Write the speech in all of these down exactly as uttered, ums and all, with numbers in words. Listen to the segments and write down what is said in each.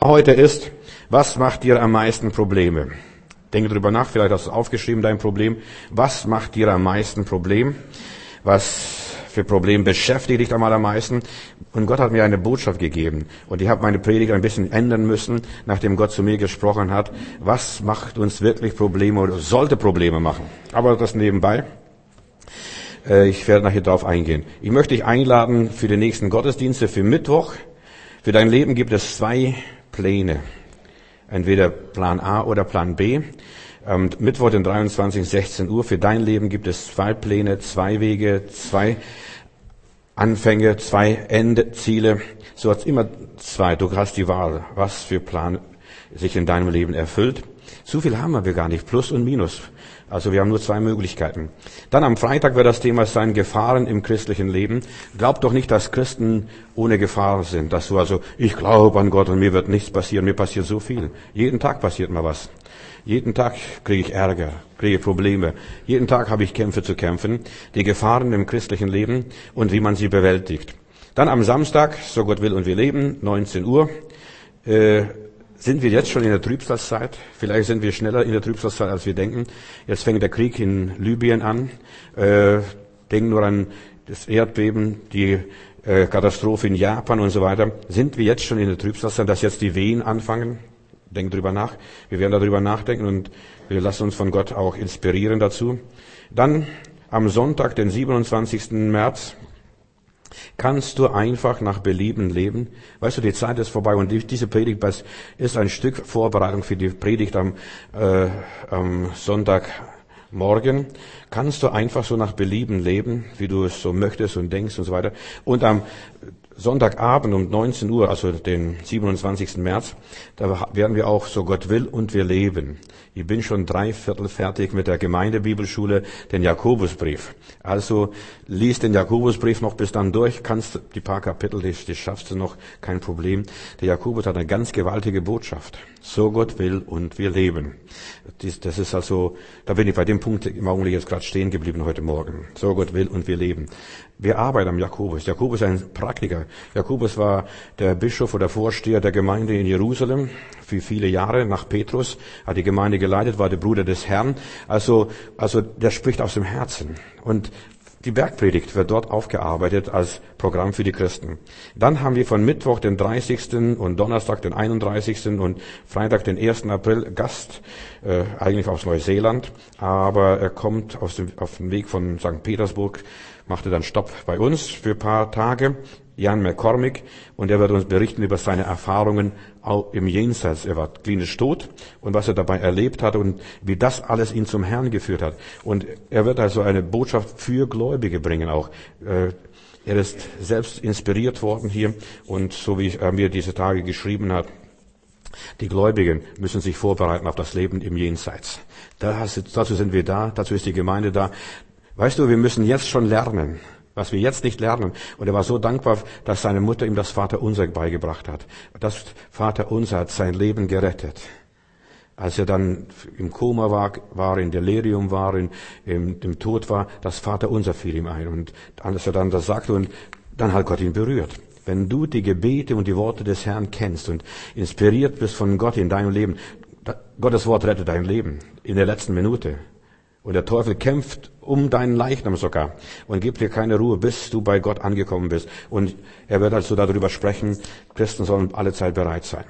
heute ist, was macht dir am meisten Probleme? Denke drüber nach, vielleicht hast du es aufgeschrieben, dein Problem. Was macht dir am meisten Problem? Was für Problem beschäftigt dich am allermeisten? Und Gott hat mir eine Botschaft gegeben. Und ich habe meine Predigt ein bisschen ändern müssen, nachdem Gott zu mir gesprochen hat. Was macht uns wirklich Probleme oder sollte Probleme machen? Aber das nebenbei. Ich werde nachher darauf eingehen. Ich möchte dich einladen für die nächsten Gottesdienste, für Mittwoch. Für dein Leben gibt es zwei Pläne. Entweder Plan A oder Plan B. Am Mittwoch, den dreiundzwanzigsten sechzehn Uhr. Für dein Leben gibt es zwei Pläne, zwei Wege, zwei Anfänge, zwei Endziele. So hat es immer zwei. Du hast die Wahl, was für Plan sich in deinem Leben erfüllt. Zu viel haben wir gar nicht. Plus und Minus. Also wir haben nur zwei Möglichkeiten. Dann am Freitag wird das Thema sein, Gefahren im christlichen Leben. Glaub doch nicht, dass Christen ohne Gefahr sind. Dass du also, ich glaube an Gott und mir wird nichts passieren. Mir passiert so viel. Jeden Tag passiert mir was. Jeden Tag kriege ich Ärger, kriege Probleme. Jeden Tag habe ich Kämpfe zu kämpfen. Die Gefahren im christlichen Leben und wie man sie bewältigt. Dann am Samstag, so Gott will und wir leben, neunzehn Uhr, äh, sind wir jetzt schon in der Trübsalzeit? Vielleicht sind wir schneller in der Trübsalzeit, als wir denken. Jetzt fängt der Krieg in Libyen an. Äh, denken nur an das Erdbeben, die äh, Katastrophe in Japan und so weiter. Sind wir jetzt schon in der Trübsalzeit, dass jetzt die Wehen anfangen? Denken drüber nach. Wir werden darüber nachdenken und wir lassen uns von Gott auch inspirieren dazu. Dann am Sonntag, den siebenundzwanzigsten März, kannst du einfach nach Belieben leben. Weißt du, die Zeit ist vorbei und diese Predigt ist ein Stück Vorbereitung für die Predigt am, äh, am Sonntagmorgen. Kannst du einfach so nach Belieben leben, wie du es so möchtest und denkst und so weiter. Und am Sonntagabend um neunzehn Uhr, also den siebenundzwanzigsten März, da werden wir auch, so Gott will und wir leben. Ich bin schon drei Viertel fertig mit der Gemeindebibelschule, den Jakobusbrief. Also lies den Jakobusbrief noch bis dann durch, kannst die paar Kapitel, die, die schaffst du noch, kein Problem. Der Jakobus hat eine ganz gewaltige Botschaft. So Gott will und wir leben. Das ist also, da bin ich bei dem Punkt im Augenblick jetzt gerade stehen geblieben heute Morgen. So Gott will und wir leben. Wir arbeiten am Jakobus. Jakobus ist ein Praktiker. Jakobus war der Bischof oder Vorsteher der Gemeinde in Jerusalem für viele Jahre nach Petrus, hat die Gemeinde geleitet, war der Bruder des Herrn. Also, also der spricht aus dem Herzen. Und die Bergpredigt wird dort aufgearbeitet als Programm für die Christen. Dann haben wir von Mittwoch, den dreißigsten und Donnerstag, den einunddreißigsten und Freitag, den ersten April Gast, äh, eigentlich aus Neuseeland. Aber er kommt aus dem, auf dem Weg von Sankt Petersburg, machte dann Stopp bei uns für ein paar Tage. Jan McCormick, und er wird uns berichten über seine Erfahrungen auch im Jenseits. Er war klinisch tot und was er dabei erlebt hat und wie das alles ihn zum Herrn geführt hat. Und er wird also eine Botschaft für Gläubige bringen auch. Er ist selbst inspiriert worden hier und so wie er mir diese Tage geschrieben hat, die Gläubigen müssen sich vorbereiten auf das Leben im Jenseits. Dazu sind wir da, dazu ist die Gemeinde da. Weißt du, wir müssen jetzt schon lernen, was wir jetzt nicht lernen. Und er war so dankbar, dass seine Mutter ihm das Vaterunser beigebracht hat. Das Vaterunser hat sein Leben gerettet. Als er dann im Koma war, war in Delirium war, in, im, im Tod war, das Vaterunser fiel ihm ein. Und als er dann das sagte, und dann hat Gott ihn berührt. Wenn du die Gebete und die Worte des Herrn kennst und inspiriert bist von Gott in deinem Leben, Gottes Wort rettet dein Leben in der letzten Minute. Und der Teufel kämpft um deinen Leichnam sogar und gibt dir keine Ruhe, bis du bei Gott angekommen bist. Und er wird also darüber sprechen, Christen sollen alle Zeit bereit sein.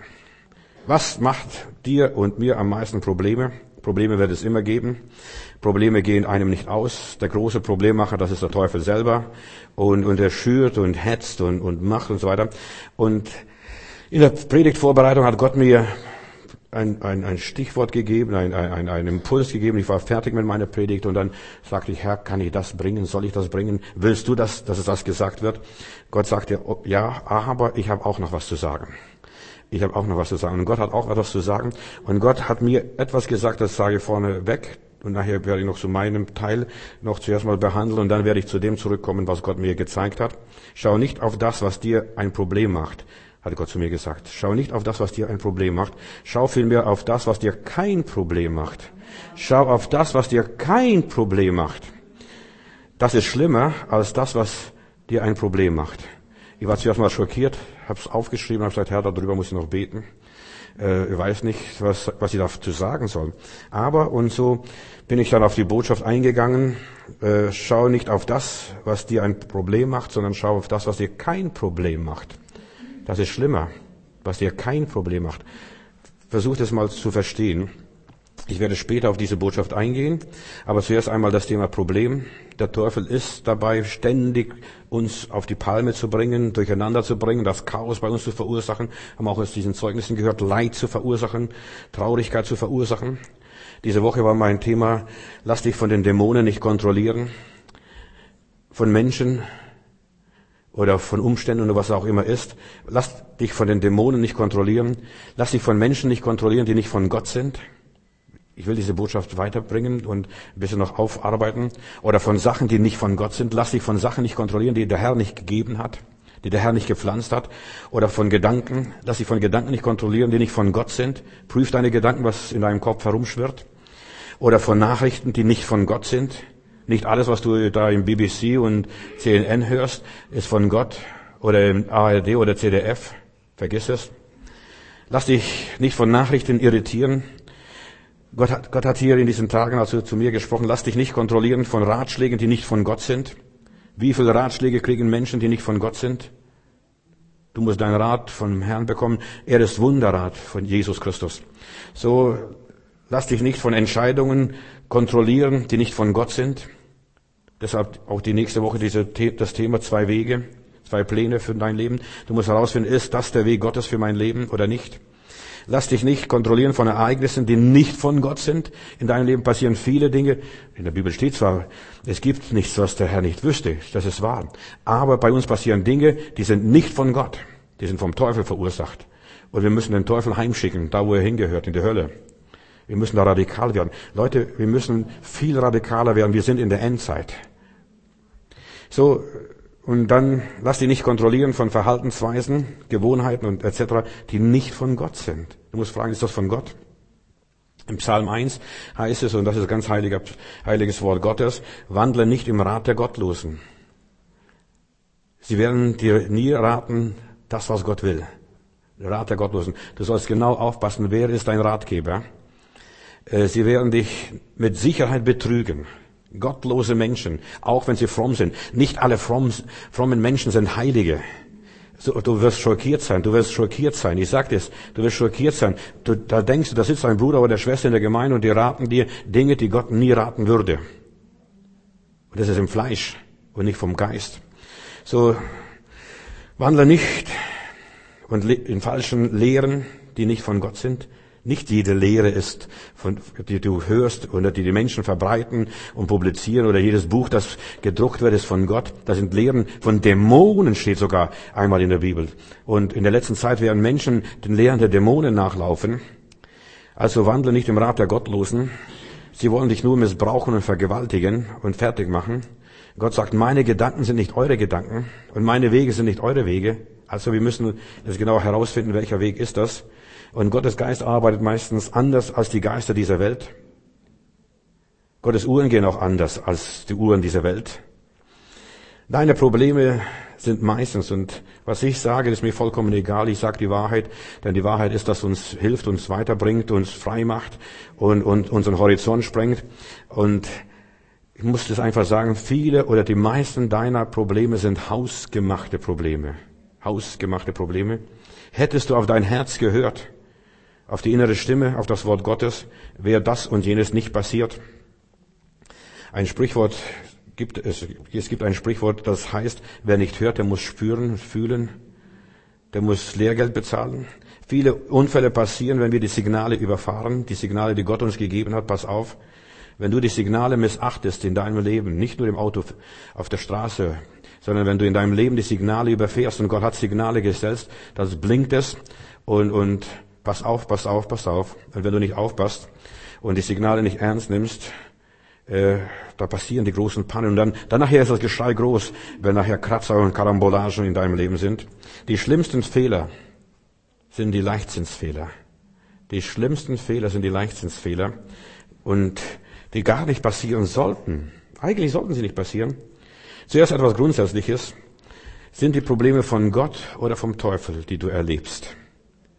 Was macht dir und mir am meisten Probleme? Probleme wird es immer geben. Probleme gehen einem nicht aus. Der große Problemmacher, das ist der Teufel selber. Und, und er schürt und hetzt und, und macht und so weiter. Und in der Predigtvorbereitung hat Gott mir Ein, ein, ein Stichwort gegeben, ein, ein, ein Impuls gegeben. Ich war fertig mit meiner Predigt und dann sagte ich, Herr, kann ich das bringen? Soll ich das bringen? Willst du das, dass es das gesagt wird? Gott sagte, oh, ja, aber ich habe auch noch was zu sagen. Ich habe auch noch was zu sagen. Und Gott hat auch etwas zu sagen. Und Gott hat mir etwas gesagt, das sage ich vorne weg. Und nachher werde ich noch zu meinem Teil noch zuerst mal behandeln und dann werde ich zu dem zurückkommen, was Gott mir gezeigt hat. Schau nicht auf das, was dir ein Problem macht, hat Gott zu mir gesagt. Schau nicht auf das, was dir ein Problem macht. Schau vielmehr auf das, was dir kein Problem macht. Schau auf das, was dir kein Problem macht. Das ist schlimmer als das, was dir ein Problem macht. Ich war zuerst mal schockiert, habe es aufgeschrieben, habe gesagt, Herr, darüber muss ich noch beten. äh, ich weiß nicht, was, was ich dazu sagen soll. Aber, und so bin ich dann auf die Botschaft eingegangen, äh, schau nicht auf das, was dir ein Problem macht, sondern schau auf das, was dir kein Problem macht. Das ist schlimmer, was dir kein Problem macht. Versuch das mal zu verstehen. Ich werde später auf diese Botschaft eingehen, aber zuerst einmal das Thema Problem. Der Teufel ist dabei, ständig uns auf die Palme zu bringen, durcheinander zu bringen, das Chaos bei uns zu verursachen. Haben auch aus diesen Zeugnissen gehört, Leid zu verursachen, Traurigkeit zu verursachen. Diese Woche war mein Thema, lass dich von den Dämonen nicht kontrollieren, von Menschen oder von Umständen oder was auch immer ist. Lass dich von den Dämonen nicht kontrollieren, lass dich von Menschen nicht kontrollieren, die nicht von Gott sind. Ich will diese Botschaft weiterbringen und ein bisschen noch aufarbeiten. Oder von Sachen, die nicht von Gott sind. Lass dich von Sachen nicht kontrollieren, die der Herr nicht gegeben hat, die der Herr nicht gepflanzt hat. Oder von Gedanken. Lass dich von Gedanken nicht kontrollieren, die nicht von Gott sind. Prüf deine Gedanken, was in deinem Kopf herumschwirrt. Oder von Nachrichten, die nicht von Gott sind. Nicht alles, was du da im B B C und C N N hörst, ist von Gott. Oder im A R D oder C D F. Vergiss es. Lass dich nicht von Nachrichten irritieren. Gott hat, Gott hat hier in diesen Tagen also zu mir gesprochen, lass dich nicht kontrollieren von Ratschlägen, die nicht von Gott sind. Wie viele Ratschläge kriegen Menschen, die nicht von Gott sind? Du musst deinen Rat vom Herrn bekommen. Er ist Wunderrat von Jesus Christus. So, lass dich nicht von Entscheidungen kontrollieren, die nicht von Gott sind. Deshalb auch die nächste Woche diese, das Thema zwei Wege, zwei Pläne für dein Leben. Du musst herausfinden, ist das der Weg Gottes für mein Leben oder nicht? Lass dich nicht kontrollieren von Ereignissen, die nicht von Gott sind. In deinem Leben passieren viele Dinge. In der Bibel steht zwar, es gibt nichts, was der Herr nicht wüsste. Das ist wahr. Aber bei uns passieren Dinge, die sind nicht von Gott. Die sind vom Teufel verursacht. Und wir müssen den Teufel heimschicken, da wo er hingehört, in die Hölle. Wir müssen da radikal werden. Leute, wir müssen viel radikaler werden. Wir sind in der Endzeit. So, und dann lass dich nicht kontrollieren von Verhaltensweisen, Gewohnheiten und et cetera, die nicht von Gott sind. Du musst fragen, ist das von Gott? Im Psalm eins heißt es, und das ist ein ganz heiliger, heiliges Wort Gottes, wandle nicht im Rat der Gottlosen. Sie werden dir nie raten, das, was Gott will. Der Rat der Gottlosen. Du sollst genau aufpassen, wer ist dein Ratgeber. Sie werden dich mit Sicherheit betrügen. Gottlose Menschen, auch wenn sie fromm sind. Nicht alle fromm, frommen Menschen sind Heilige. So, du wirst schockiert sein, du wirst schockiert sein. Ich sag das, du wirst schockiert sein. Du, da denkst du, da sitzt ein Bruder oder eine Schwester in der Gemeinde und die raten dir Dinge, die Gott nie raten würde. Und das ist im Fleisch und nicht vom Geist. So, wandle nicht und in falschen Lehren, die nicht von Gott sind. Nicht jede Lehre ist, von, die du hörst oder die die Menschen verbreiten und publizieren oder jedes Buch, das gedruckt wird, ist von Gott. Das sind Lehren von Dämonen, steht sogar einmal in der Bibel. Und in der letzten Zeit werden Menschen den Lehren der Dämonen nachlaufen. Also wandle nicht im Rat der Gottlosen. Sie wollen dich nur missbrauchen und vergewaltigen und fertig machen. Gott sagt, meine Gedanken sind nicht eure Gedanken und meine Wege sind nicht eure Wege. Also wir müssen das genau herausfinden, welcher Weg ist das. Und Gottes Geist arbeitet meistens anders als die Geister dieser Welt. Gottes Uhren gehen auch anders als die Uhren dieser Welt. Deine Probleme sind meistens, und was ich sage, ist mir vollkommen egal, ich sage die Wahrheit, denn die Wahrheit ist, dass uns hilft, uns weiterbringt, uns frei macht und, und unseren Horizont sprengt. Und ich muss das einfach sagen, viele oder die meisten deiner Probleme sind hausgemachte Probleme. Hausgemachte Probleme. Hättest du auf dein Herz gehört, auf die innere Stimme, auf das Wort Gottes, wäre das und jenes nicht passiert. Ein Sprichwort gibt es, es gibt ein Sprichwort, das heißt, wer nicht hört, der muss spüren, fühlen, der muss Lehrgeld bezahlen. Viele Unfälle passieren, wenn wir die Signale überfahren, die Signale, die Gott uns gegeben hat, pass auf. Wenn du die Signale missachtest in deinem Leben, nicht nur im Auto, auf der Straße, sondern wenn du in deinem Leben die Signale überfährst und Gott hat Signale gesetzt, das blinkt es und, und pass auf, pass auf, pass auf. Und wenn du nicht aufpasst und die Signale nicht ernst nimmst, äh, da passieren die großen Pannen. Und dann, dann nachher ist das Geschrei groß, wenn nachher Kratzer und Karambolagen in deinem Leben sind. Die schlimmsten Fehler sind die Leichtsinnsfehler. Die schlimmsten Fehler sind die Leichtsinnsfehler. Und die gar nicht passieren sollten. Eigentlich sollten sie nicht passieren. Zuerst etwas Grundsätzliches. Sind die Probleme von Gott oder vom Teufel, die du erlebst?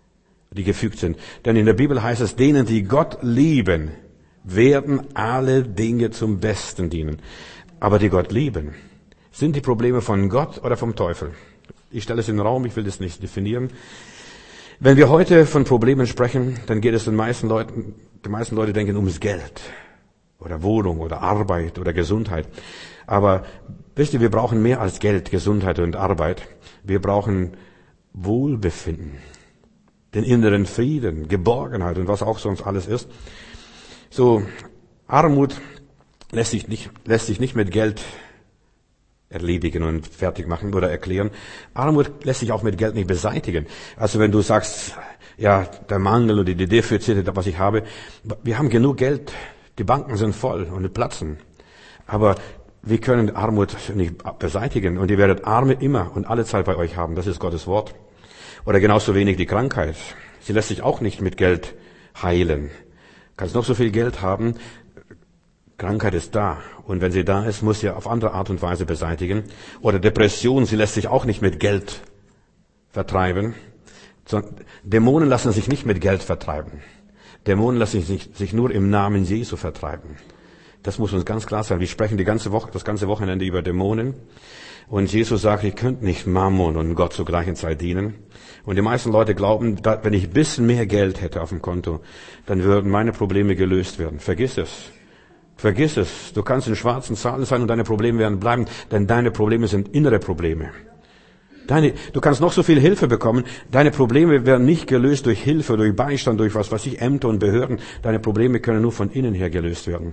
die gefügt sind. Denn in der Bibel heißt es, denen, die Gott lieben, werden alle Dinge zum Besten dienen. Aber die Gott lieben, sind die Probleme von Gott oder vom Teufel? Ich stelle es in den Raum, ich will das nicht definieren. Wenn wir heute von Problemen sprechen, dann geht es den meisten Leuten, die meisten Leute denken ums Geld oder Wohnung oder Arbeit oder Gesundheit. Aber wisst ihr, wir brauchen mehr als Geld, Gesundheit und Arbeit. Wir brauchen Wohlbefinden, den inneren Frieden, Geborgenheit und was auch sonst alles ist. So, Armut lässt sich nicht, lässt sich nicht mit Geld erledigen und fertig machen oder erklären. Armut lässt sich auch mit Geld nicht beseitigen. Also wenn du sagst, ja, der Mangel oder die Defizite, was ich habe, wir haben genug Geld, die Banken sind voll und platzen. Aber wir können Armut nicht beseitigen und ihr werdet Arme immer und alle Zeit bei euch haben. Das ist Gottes Wort. Oder genauso wenig die Krankheit. Sie lässt sich auch nicht mit Geld heilen. Du kannst noch so viel Geld haben, Krankheit ist da. Und wenn sie da ist, muss sie auf andere Art und Weise beseitigen. Oder Depression, sie lässt sich auch nicht mit Geld vertreiben. Dämonen lassen sich nicht mit Geld vertreiben. Dämonen lassen sich, sich nur im Namen Jesu vertreiben. Das muss uns ganz klar sein. Wir sprechen die ganze Woche, das ganze Wochenende über Dämonen. Und Jesus sagt, ihr könnt nicht Mammon und Gott zur gleichen Zeit dienen. Und die meisten Leute glauben, wenn ich ein bisschen mehr Geld hätte auf dem Konto, dann würden meine Probleme gelöst werden. Vergiss es. Vergiss es. Du kannst in schwarzen Zahlen sein und deine Probleme werden bleiben, denn deine Probleme sind innere Probleme. Deine, du kannst noch so viel Hilfe bekommen. Deine Probleme werden nicht gelöst durch Hilfe, durch Beistand, durch was weiß ich, Ämter und Behörden. Deine Probleme können nur von innen her gelöst werden.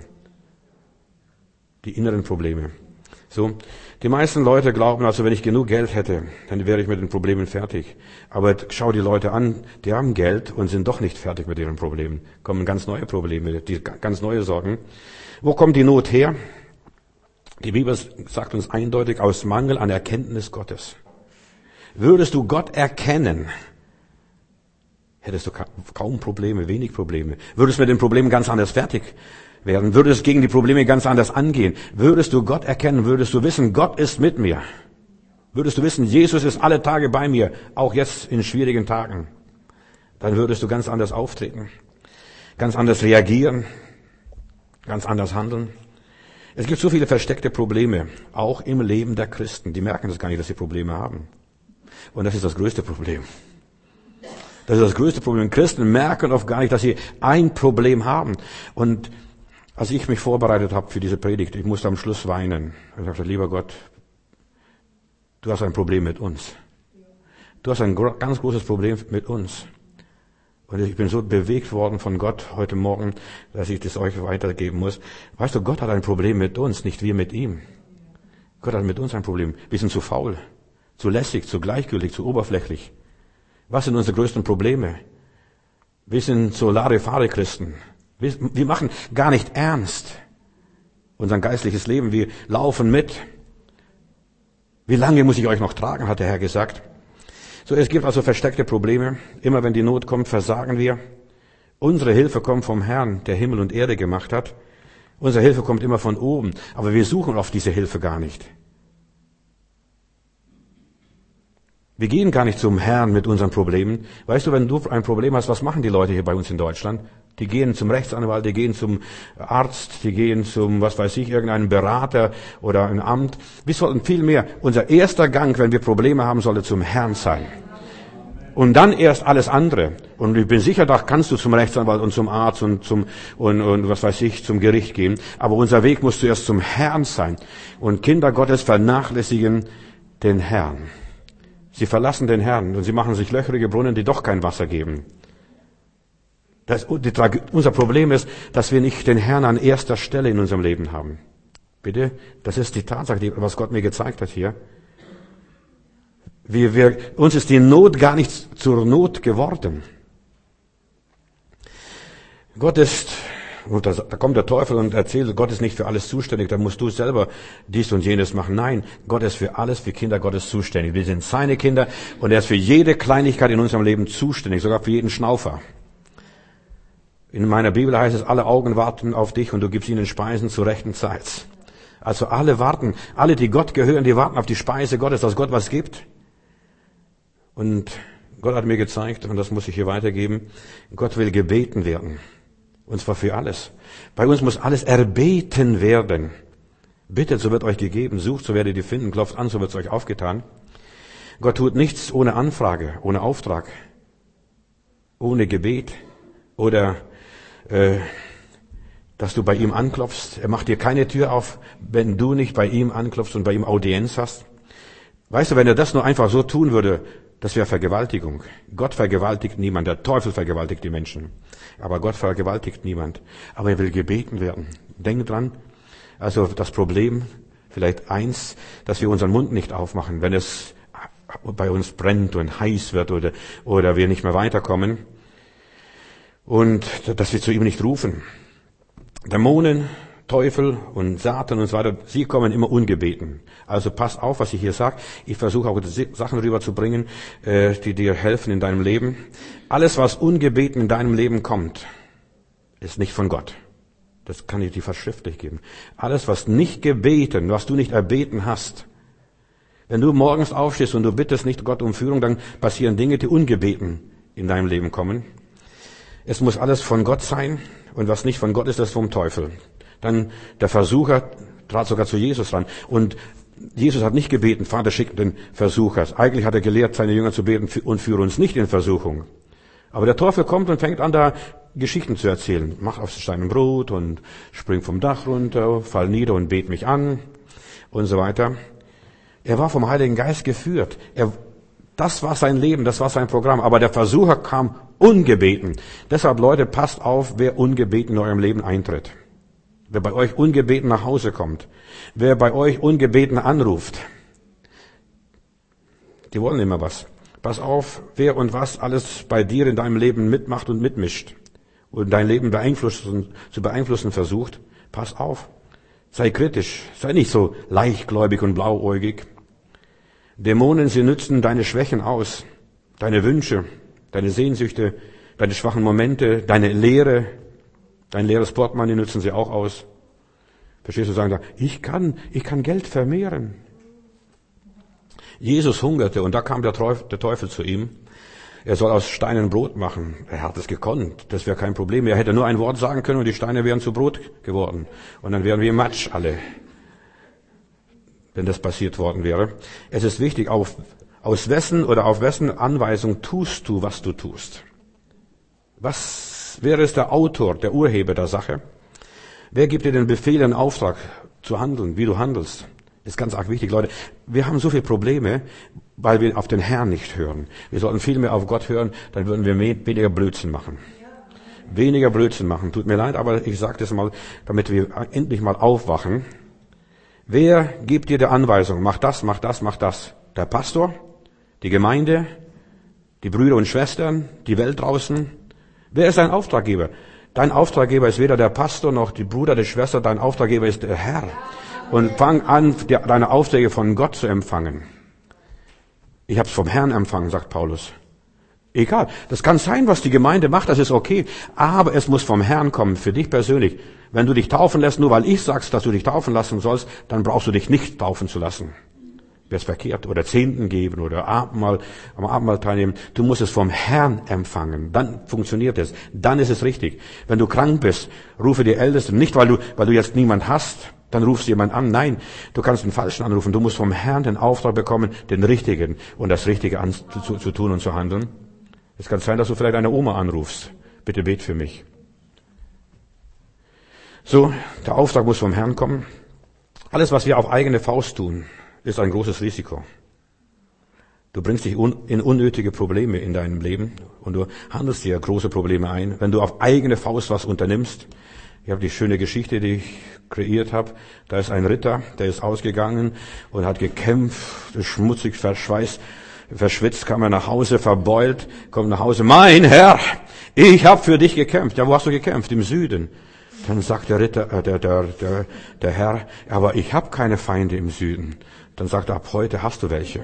Die inneren Probleme. So. Die meisten Leute glauben also, wenn ich genug Geld hätte, dann wäre ich mit den Problemen fertig. Aber schau die Leute an, die haben Geld und sind doch nicht fertig mit ihren Problemen. Kommen ganz neue Probleme, die ganz neue Sorgen. Wo kommt die Not her? Die Bibel sagt uns eindeutig, aus Mangel an Erkenntnis Gottes. Würdest du Gott erkennen, hättest du kaum Probleme, wenig Probleme. Würdest mit den Problemen ganz anders fertig werden. Würdest gegen die Probleme ganz anders angehen. Würdest du Gott erkennen, würdest du wissen, Gott ist mit mir. Würdest du wissen, Jesus ist alle Tage bei mir, auch jetzt in schwierigen Tagen. Dann würdest du ganz anders auftreten, ganz anders reagieren, ganz anders handeln. Es gibt so viele versteckte Probleme, auch im Leben der Christen. Die merken das gar nicht, dass sie Probleme haben. Und das ist das größte Problem. Das ist das größte Problem. Christen merken oft gar nicht, dass sie ein Problem haben. Und als ich mich vorbereitet habe für diese Predigt, ich musste am Schluss weinen. Ich sagte, lieber Gott, du hast ein Problem mit uns. Du hast ein ganz großes Problem mit uns. Und ich bin so bewegt worden von Gott heute Morgen, dass ich das euch weitergeben muss. Weißt du, Gott hat ein Problem mit uns, nicht wir mit ihm. Gott hat mit uns ein Problem. Wir sind zu faul, zu lässig, zu gleichgültig, zu oberflächlich. Was sind unsere größten Probleme? Wir sind so Larifari-Christen. Wir, wir machen gar nicht ernst unser geistliches Leben. Wir laufen mit. Wie lange muss ich euch noch tragen, hat der Herr gesagt. So, es gibt also versteckte Probleme. Immer wenn die Not kommt, versagen wir. Unsere Hilfe kommt vom Herrn, der Himmel und Erde gemacht hat. Unsere Hilfe kommt immer von oben. Aber wir suchen oft diese Hilfe gar nicht. Wir gehen gar nicht zum Herrn mit unseren Problemen. Weißt du, wenn du ein Problem hast, was machen die Leute hier bei uns in Deutschland? Die gehen zum Rechtsanwalt, die gehen zum Arzt, die gehen zum, was weiß ich, irgendeinen Berater oder ein Amt. Wir sollten viel mehr. Unser erster Gang, wenn wir Probleme haben, sollte zum Herrn sein. Und dann erst alles andere. Und ich bin sicher, da kannst du zum Rechtsanwalt und zum Arzt und zum, und, und was weiß ich, zum Gericht gehen. Aber unser Weg muss zuerst zum Herrn sein. Und Kinder Gottes vernachlässigen den Herrn. Sie verlassen den Herrn und sie machen sich löcherige Brunnen, die doch kein Wasser geben. Das, die, unser Problem ist, dass wir nicht den Herrn an erster Stelle in unserem Leben haben. Bitte? Das ist die Tatsache, was Gott mir gezeigt hat hier. Wir, wir, uns ist die Not gar nicht zur Not geworden. Gott ist, und da, da kommt der Teufel und erzählt, Gott ist nicht für alles zuständig, da musst du selber dies und jenes machen. Nein, Gott ist für alles, für Kinder Gottes zuständig. Wir sind seine Kinder und er ist für jede Kleinigkeit in unserem Leben zuständig, sogar für jeden Schnaufer. In meiner Bibel heißt es, alle Augen warten auf dich und du gibst ihnen Speisen zur rechten Zeit. Also alle warten, alle, die Gott gehören, die warten auf die Speise Gottes, dass Gott was gibt. Und Gott hat mir gezeigt, und das muss ich hier weitergeben, Gott will gebeten werden. Und zwar für alles. Bei uns muss alles erbeten werden. Bittet, so wird euch gegeben. Sucht, so werdet ihr finden. Klopft an, so wird es euch aufgetan. Gott tut nichts ohne Anfrage, ohne Auftrag, ohne Gebet oder äh, dass du bei ihm anklopfst. Er macht dir keine Tür auf, wenn du nicht bei ihm anklopfst und bei ihm Audienz hast. Weißt du, wenn er das nur einfach so tun würde, das wäre Vergewaltigung. Gott vergewaltigt niemand, der Teufel vergewaltigt die Menschen. Aber Gott vergewaltigt niemand. Aber er will gebeten werden. Denk dran, also das Problem, vielleicht eins, dass wir unseren Mund nicht aufmachen, wenn es bei uns brennt und heiß wird oder, oder wir nicht mehr weiterkommen. Und dass wir zu ihm nicht rufen. Dämonen, Teufel und Satan und so weiter, sie kommen immer ungebeten. Also pass auf, was ich hier sage. Ich versuche auch Sachen rüberzubringen, die dir helfen in deinem Leben. Alles, was ungebeten in deinem Leben kommt, ist nicht von Gott. Das kann ich dir fast schriftlich geben. Alles, was nicht gebeten, was du nicht erbeten hast. Wenn du morgens aufstehst und du bittest nicht Gott um Führung, dann passieren Dinge, die ungebeten in deinem Leben kommen. Es muss alles von Gott sein. Und was nicht von Gott ist, das ist vom Teufel. Dann der Versucher trat sogar zu Jesus ran. Und Jesus hat nicht gebeten, Vater, schick den Versucher. Eigentlich hat er gelehrt, seine Jünger zu beten und führe uns nicht in Versuchung. Aber der Teufel kommt und fängt an, da Geschichten zu erzählen. Mach auf Stein und Brot und spring vom Dach runter, fall nieder und bet mich an und so weiter. Er war vom Heiligen Geist geführt. Er, das war sein Leben, das war sein Programm. Aber der Versucher kam ungebeten. Deshalb, Leute, passt auf, wer ungebeten in eurem Leben eintritt. Wer bei euch ungebeten nach Hause kommt. Wer bei euch ungebeten anruft. Die wollen immer was. Pass auf, wer und was alles bei dir in deinem Leben mitmacht und mitmischt. Und dein Leben beeinflussen, zu beeinflussen versucht. Pass auf. Sei kritisch. Sei nicht so leichtgläubig und blauäugig. Dämonen, sie nützen deine Schwächen aus. Deine Wünsche. Deine Sehnsüchte, deine schwachen Momente, deine Lehre, dein leeres Portemonnaie nützen sie auch aus. Verstehst du, sagen da, ich kann, ich kann Geld vermehren. Jesus hungerte und da kam der Teufel zu ihm. Er soll aus Steinen Brot machen. Er hat es gekonnt. Das wäre kein Problem. Er hätte nur ein Wort sagen können und die Steine wären zu Brot geworden. Und dann wären wir Matsch alle, wenn das passiert worden wäre. Es ist wichtig, auf Aus wessen oder auf wessen Anweisung tust du, was du tust? Was, wer ist der Autor, der Urheber der Sache? Wer gibt dir den Befehl, den Auftrag zu handeln, wie du handelst? Ist ganz arg wichtig, Leute. Wir haben so viele Probleme, weil wir auf den Herrn nicht hören. Wir sollten viel mehr auf Gott hören, dann würden wir weniger Blödsinn machen. Weniger Blödsinn machen. Tut mir leid, aber ich sage das mal, damit wir endlich mal aufwachen. Wer gibt dir die Anweisung? Mach das, mach das, mach das. Der Pastor? Die Gemeinde, die Brüder und Schwestern, die Welt draußen. Wer ist dein Auftraggeber? Dein Auftraggeber ist weder der Pastor noch die Brüder, die Schwester. Dein Auftraggeber ist der Herr. Und fang an, deine Aufträge von Gott zu empfangen. Ich habe es vom Herrn empfangen, sagt Paulus. Egal, das kann sein, was die Gemeinde macht, das ist okay. Aber es muss vom Herrn kommen, für dich persönlich. Wenn du dich taufen lässt, nur weil ich sagst, dass du dich taufen lassen sollst, dann brauchst du dich nicht taufen zu lassen. Wäre es verkehrt, oder Zehnten geben, oder Abendmahl, am Abendmahl teilnehmen. Du musst es vom Herrn empfangen. Dann funktioniert es. Dann ist es richtig. Wenn du krank bist, rufe die Ältesten. Nicht, weil du, weil du jetzt niemand hast, dann rufst du jemand an. Nein, du kannst den Falschen anrufen. Du musst vom Herrn den Auftrag bekommen, den Richtigen und das Richtige an, zu, zu tun und zu handeln. Es kann sein, dass du vielleicht eine Oma anrufst. Bitte bet für mich. So, der Auftrag muss vom Herrn kommen. Alles, was wir auf eigene Faust tun, ist ein großes Risiko. Du bringst dich un- in unnötige Probleme in deinem Leben und du handelst dir große Probleme ein, wenn du auf eigene Faust was unternimmst. Ich habe die schöne Geschichte, die ich kreiert habe. Da ist ein Ritter, der ist ausgegangen und hat gekämpft, schmutzig, verschweißt, verschwitzt, kam er nach Hause, verbeult, kommt nach Hause. Mein Herr, ich habe für dich gekämpft. Ja, wo hast du gekämpft? Im Süden. Dann sagt der Ritter, äh, der, der, der, der Herr, aber ich habe keine Feinde im Süden. Dann sagt er, ab heute hast du welche.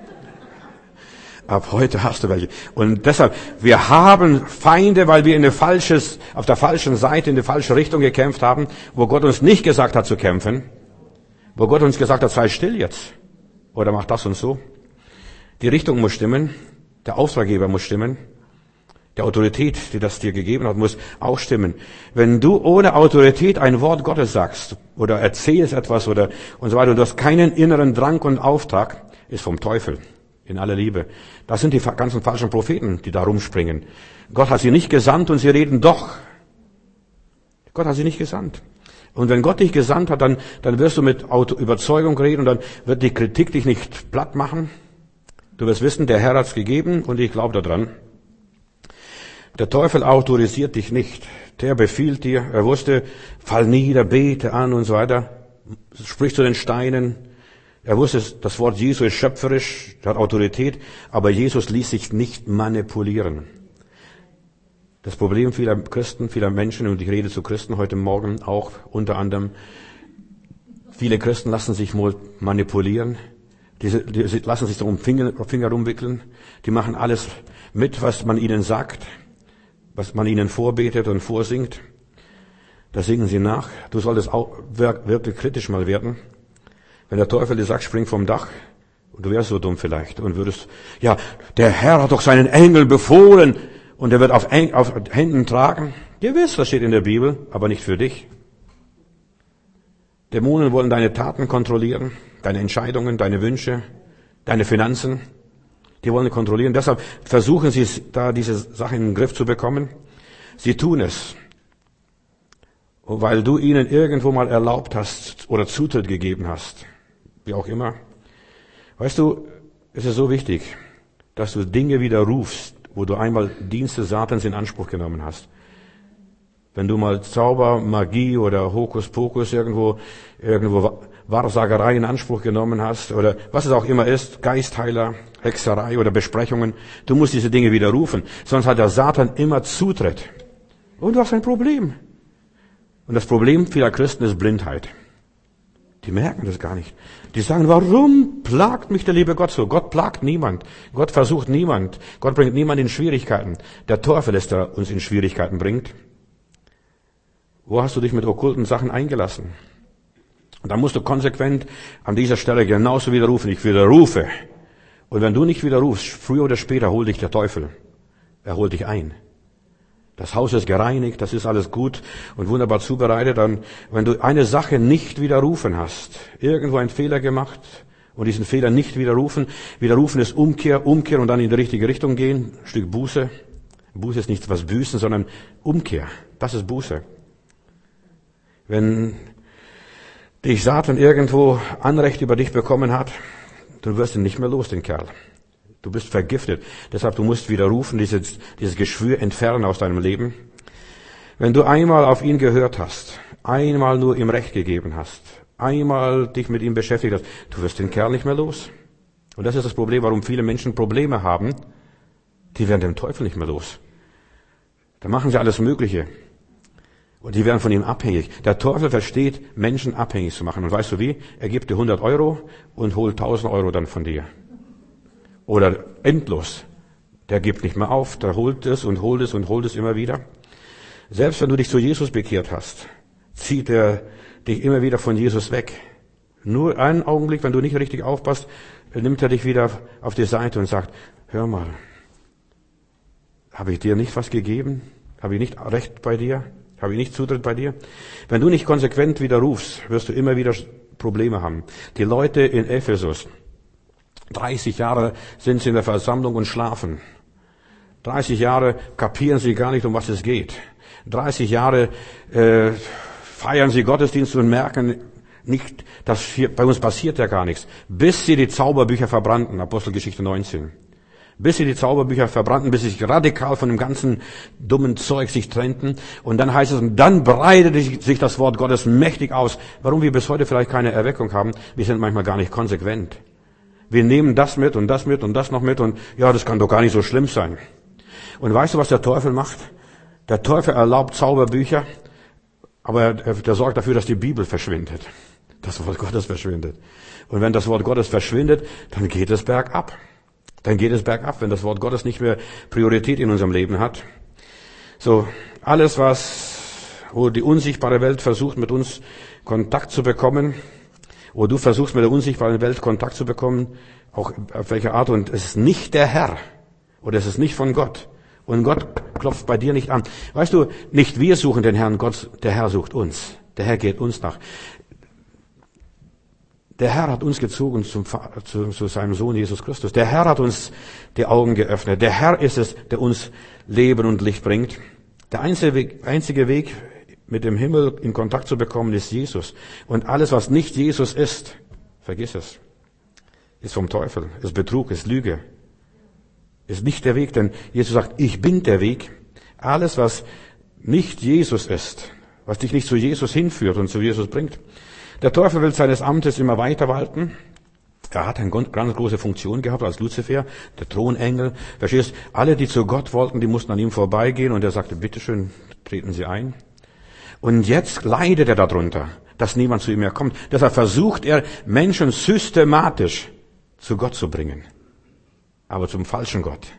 Ab heute hast du welche. Und deshalb, wir haben Feinde, weil wir in eine falsches, auf der falschen Seite, in die falsche Richtung gekämpft haben, wo Gott uns nicht gesagt hat zu kämpfen, wo Gott uns gesagt hat, sei still jetzt oder mach das und so. Die Richtung muss stimmen. Der Auftraggeber muss stimmen. Die Autorität, die das dir gegeben hat, muss auch stimmen. Wenn du ohne Autorität ein Wort Gottes sagst oder erzählst etwas oder und so weiter, und du hast keinen inneren Drang und Auftrag, ist vom Teufel. In aller Liebe. Das sind die ganzen falschen Propheten, die da rumspringen. Gott hat sie nicht gesandt und sie reden doch. Gott hat sie nicht gesandt. Und wenn Gott dich gesandt hat, dann, dann wirst du mit Auto, Überzeugung reden und dann wird die Kritik dich nicht platt machen. Du wirst wissen, der Herr hat's gegeben und ich glaube daran. Der Teufel autorisiert dich nicht. Der befiehlt dir, er wusste, fall nieder, bete an und so weiter. Sprich zu den Steinen. Er wusste, das Wort Jesu ist schöpferisch, hat Autorität, aber Jesus ließ sich nicht manipulieren. Das Problem vieler Christen, vieler Menschen, und ich rede zu Christen heute Morgen auch unter anderem, viele Christen lassen sich manipulieren, die, die lassen sich so um Finger, Finger rumwickeln, die machen alles mit, was man ihnen sagt, was man ihnen vorbetet und vorsingt. Da singen sie nach. Du solltest auch wirklich kritisch mal werden. Wenn der Teufel dir sagt, spring vom Dach, und du wärst so dumm vielleicht, und würdest, ja, der Herr hat doch seinen Engel befohlen, und er wird auf, auf Händen tragen. Gewiss, das steht in der Bibel, aber nicht für dich. Dämonen wollen deine Taten kontrollieren, deine Entscheidungen, deine Wünsche, deine Finanzen. Die wollen kontrollieren. Deshalb versuchen sie, da diese Sachen in den Griff zu bekommen. Sie tun es. Und weil du ihnen irgendwo mal erlaubt hast oder Zutritt gegeben hast, wie auch immer. Weißt du, es ist so wichtig, dass du Dinge widerrufst, wo du einmal Dienste Satans in Anspruch genommen hast. Wenn du mal Zauber, Magie oder Hokuspokus irgendwo, irgendwo Wahrsagerei in Anspruch genommen hast oder was es auch immer ist, Geistheiler, Hexerei oder Besprechungen, du musst diese Dinge widerrufen, sonst hat der Satan immer Zutritt. Und du hast ein Problem. Und das Problem vieler Christen ist Blindheit. Die merken das gar nicht. Die sagen, warum plagt mich der liebe Gott so? Gott plagt niemand. Gott versucht niemand. Gott bringt niemand in Schwierigkeiten. Der Teufel ist, der uns in Schwierigkeiten bringt. Wo hast du dich mit okkulten Sachen eingelassen? Und dann musst du konsequent an dieser Stelle genauso widerrufen. Ich widerrufe. Und wenn du nicht widerrufst, früher oder später holt dich der Teufel. Er holt dich ein. Das Haus ist gereinigt, das ist alles gut und wunderbar zubereitet. Dann, wenn du eine Sache nicht widerrufen hast, irgendwo einen Fehler gemacht und diesen Fehler nicht widerrufen, widerrufen ist Umkehr, Umkehr und dann in die richtige Richtung gehen, ein Stück Buße. Buße ist nicht was Büßen, sondern Umkehr. Das ist Buße. Wenn dich Satan irgendwo Anrecht über dich bekommen hat, du wirst ihn nicht mehr los, den Kerl. Du bist vergiftet. Deshalb, du musst widerrufen, dieses, dieses Geschwür entfernen aus deinem Leben. Wenn du einmal auf ihn gehört hast, einmal nur ihm Recht gegeben hast, einmal dich mit ihm beschäftigt hast, du wirst den Kerl nicht mehr los. Und das ist das Problem, warum viele Menschen Probleme haben. Die werden den Teufel nicht mehr los. Da machen sie alles Mögliche. Und die werden von ihm abhängig. Der Teufel versteht, Menschen abhängig zu machen. Und weißt du wie? Er gibt dir hundert Euro und holt tausend Euro dann von dir. Oder endlos. Der gibt nicht mehr auf, der holt es und holt es und holt es immer wieder. Selbst wenn du dich zu Jesus bekehrt hast, zieht er dich immer wieder von Jesus weg. Nur einen Augenblick, wenn du nicht richtig aufpasst, nimmt er dich wieder auf die Seite und sagt, hör mal, habe ich dir nicht was gegeben? Habe ich nicht Recht bei dir? Habe ich nicht Zutritt bei dir? Wenn du nicht konsequent widerrufst, wirst du immer wieder Probleme haben. Die Leute in Ephesus, dreißig Jahre sind sie in der Versammlung und schlafen. dreißig Jahre kapieren sie gar nicht, um was es geht. dreißig Jahre äh, feiern sie Gottesdienst und merken nicht, dass hier, bei uns passiert ja gar nichts. Bis sie die Zauberbücher verbrannten, Apostelgeschichte neunzehn. Bis sie die Zauberbücher verbrannten, bis sie sich radikal von dem ganzen dummen Zeug sich trennten. Und dann heißt es, und dann breitete sich das Wort Gottes mächtig aus. Warum wir bis heute vielleicht keine Erweckung haben? Wir sind manchmal gar nicht konsequent. Wir nehmen das mit und das mit und das noch mit und ja, das kann doch gar nicht so schlimm sein. Und weißt du, was der Teufel macht? Der Teufel erlaubt Zauberbücher, aber er, der sorgt dafür, dass die Bibel verschwindet. Das Wort Gottes verschwindet. Und wenn das Wort Gottes verschwindet, dann geht es bergab. Dann geht es bergab, wenn das Wort Gottes nicht mehr Priorität in unserem Leben hat. So, alles was, wo die unsichtbare Welt versucht, mit uns Kontakt zu bekommen, wo du versuchst, mit der unsichtbaren Welt Kontakt zu bekommen, auch auf welche Art, und es ist nicht der Herr. Oder es ist nicht von Gott. Und Gott klopft bei dir nicht an. Weißt du, nicht wir suchen den Herrn, Gott, der Herr sucht uns. Der Herr geht uns nach. Der Herr hat uns gezogen zum, zu, zu seinem Sohn Jesus Christus. Der Herr hat uns die Augen geöffnet. Der Herr ist es, der uns Leben und Licht bringt. Der einzige Weg, einzige Weg, mit dem Himmel in Kontakt zu bekommen, ist Jesus. Und alles, was nicht Jesus ist, vergiss es, ist vom Teufel, ist Betrug, ist Lüge. Ist nicht der Weg, denn Jesus sagt, ich bin der Weg. Alles, was nicht Jesus ist, was dich nicht zu Jesus hinführt und zu Jesus bringt. Der Teufel will seines Amtes immer weiter walten. Er hat eine ganz große Funktion gehabt als Luzifer, der Thronengel. Verstehst? Alle, die zu Gott wollten, die mussten an ihm vorbeigehen und er sagte, bitteschön, treten Sie ein. Und jetzt leidet er darunter, dass niemand zu ihm mehr kommt. Deshalb versucht er, Menschen systematisch zu Gott zu bringen. Aber zum falschen Gott.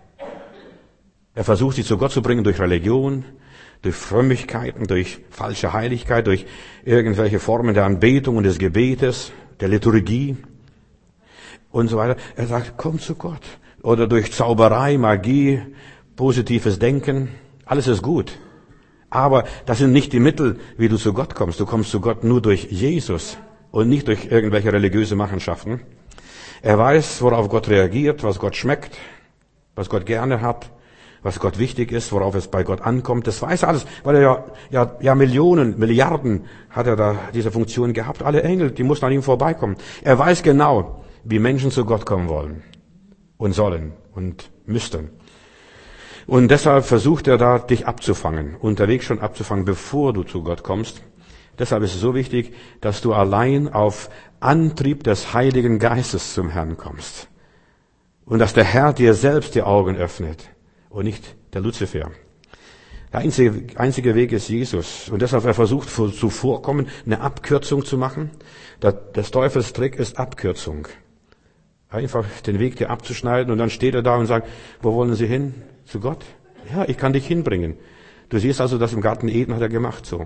Er versucht, sie zu Gott zu bringen durch Religion, durch Frömmigkeiten, durch falsche Heiligkeit, durch irgendwelche Formen der Anbetung und des Gebetes, der Liturgie und so weiter. Er sagt, komm zu Gott. Oder durch Zauberei, Magie, positives Denken. Alles ist gut. Aber das sind nicht die Mittel, wie du zu Gott kommst. Du kommst zu Gott nur durch Jesus und nicht durch irgendwelche religiöse Machenschaften. Er weiß, worauf Gott reagiert, was Gott schmeckt, was Gott gerne hat, was Gott wichtig ist, worauf es bei Gott ankommt. Das weiß er alles, weil er ja, ja, ja Millionen, Milliarden hat er da diese Funktion gehabt. Alle Engel, die mussten an ihm vorbeikommen. Er weiß genau, wie Menschen zu Gott kommen wollen und sollen und müssten. Und deshalb versucht er da, dich abzufangen, unterwegs schon abzufangen, bevor du zu Gott kommst. Deshalb ist es so wichtig, dass du allein auf Antrieb des Heiligen Geistes zum Herrn kommst. Und dass der Herr dir selbst die Augen öffnet und nicht der Luzifer. Der einzige, einzige Weg ist Jesus. Und deshalb er versucht zuvorkommen, eine Abkürzung zu machen. Des Teufels Trick ist Abkürzung. Einfach den Weg dir abzuschneiden und dann steht er da und sagt, wo wollen Sie hin? Zu Gott? Ja, ich kann dich hinbringen. Du siehst also, das im Garten Eden hat er gemacht so.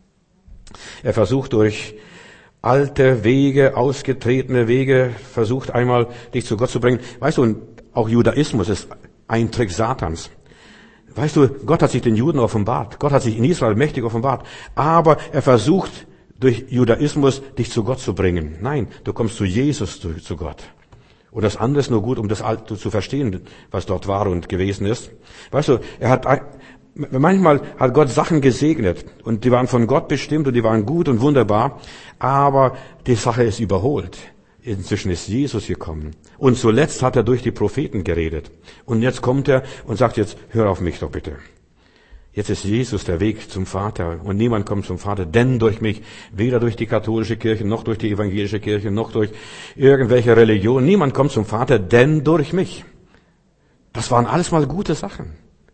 Er versucht durch alte Wege, ausgetretene Wege, versucht einmal dich zu Gott zu bringen. Weißt du, und auch Judaismus ist ein Trick Satans. Weißt du, Gott hat sich den Juden offenbart. Gott hat sich in Israel mächtig offenbart. Aber er versucht durch Judaismus dich zu Gott zu bringen. Nein, du kommst zu Jesus, zu, zu Gott. Und das andere ist nur gut, um das Alte zu verstehen, was dort war und gewesen ist. Weißt du, er hat, manchmal hat Gott Sachen gesegnet und die waren von Gott bestimmt und die waren gut und wunderbar, aber die Sache ist überholt. Inzwischen ist Jesus gekommen. Und zuletzt hat er durch die Propheten geredet. Und jetzt kommt er und sagt jetzt, hör auf mich doch bitte. Jetzt ist Jesus der Weg zum Vater und niemand kommt zum Vater, denn durch mich, weder durch die katholische Kirche, noch durch die evangelische Kirche, noch durch irgendwelche Religion. Niemand kommt zum Vater, denn durch mich. Das waren alles mal gute Sachen.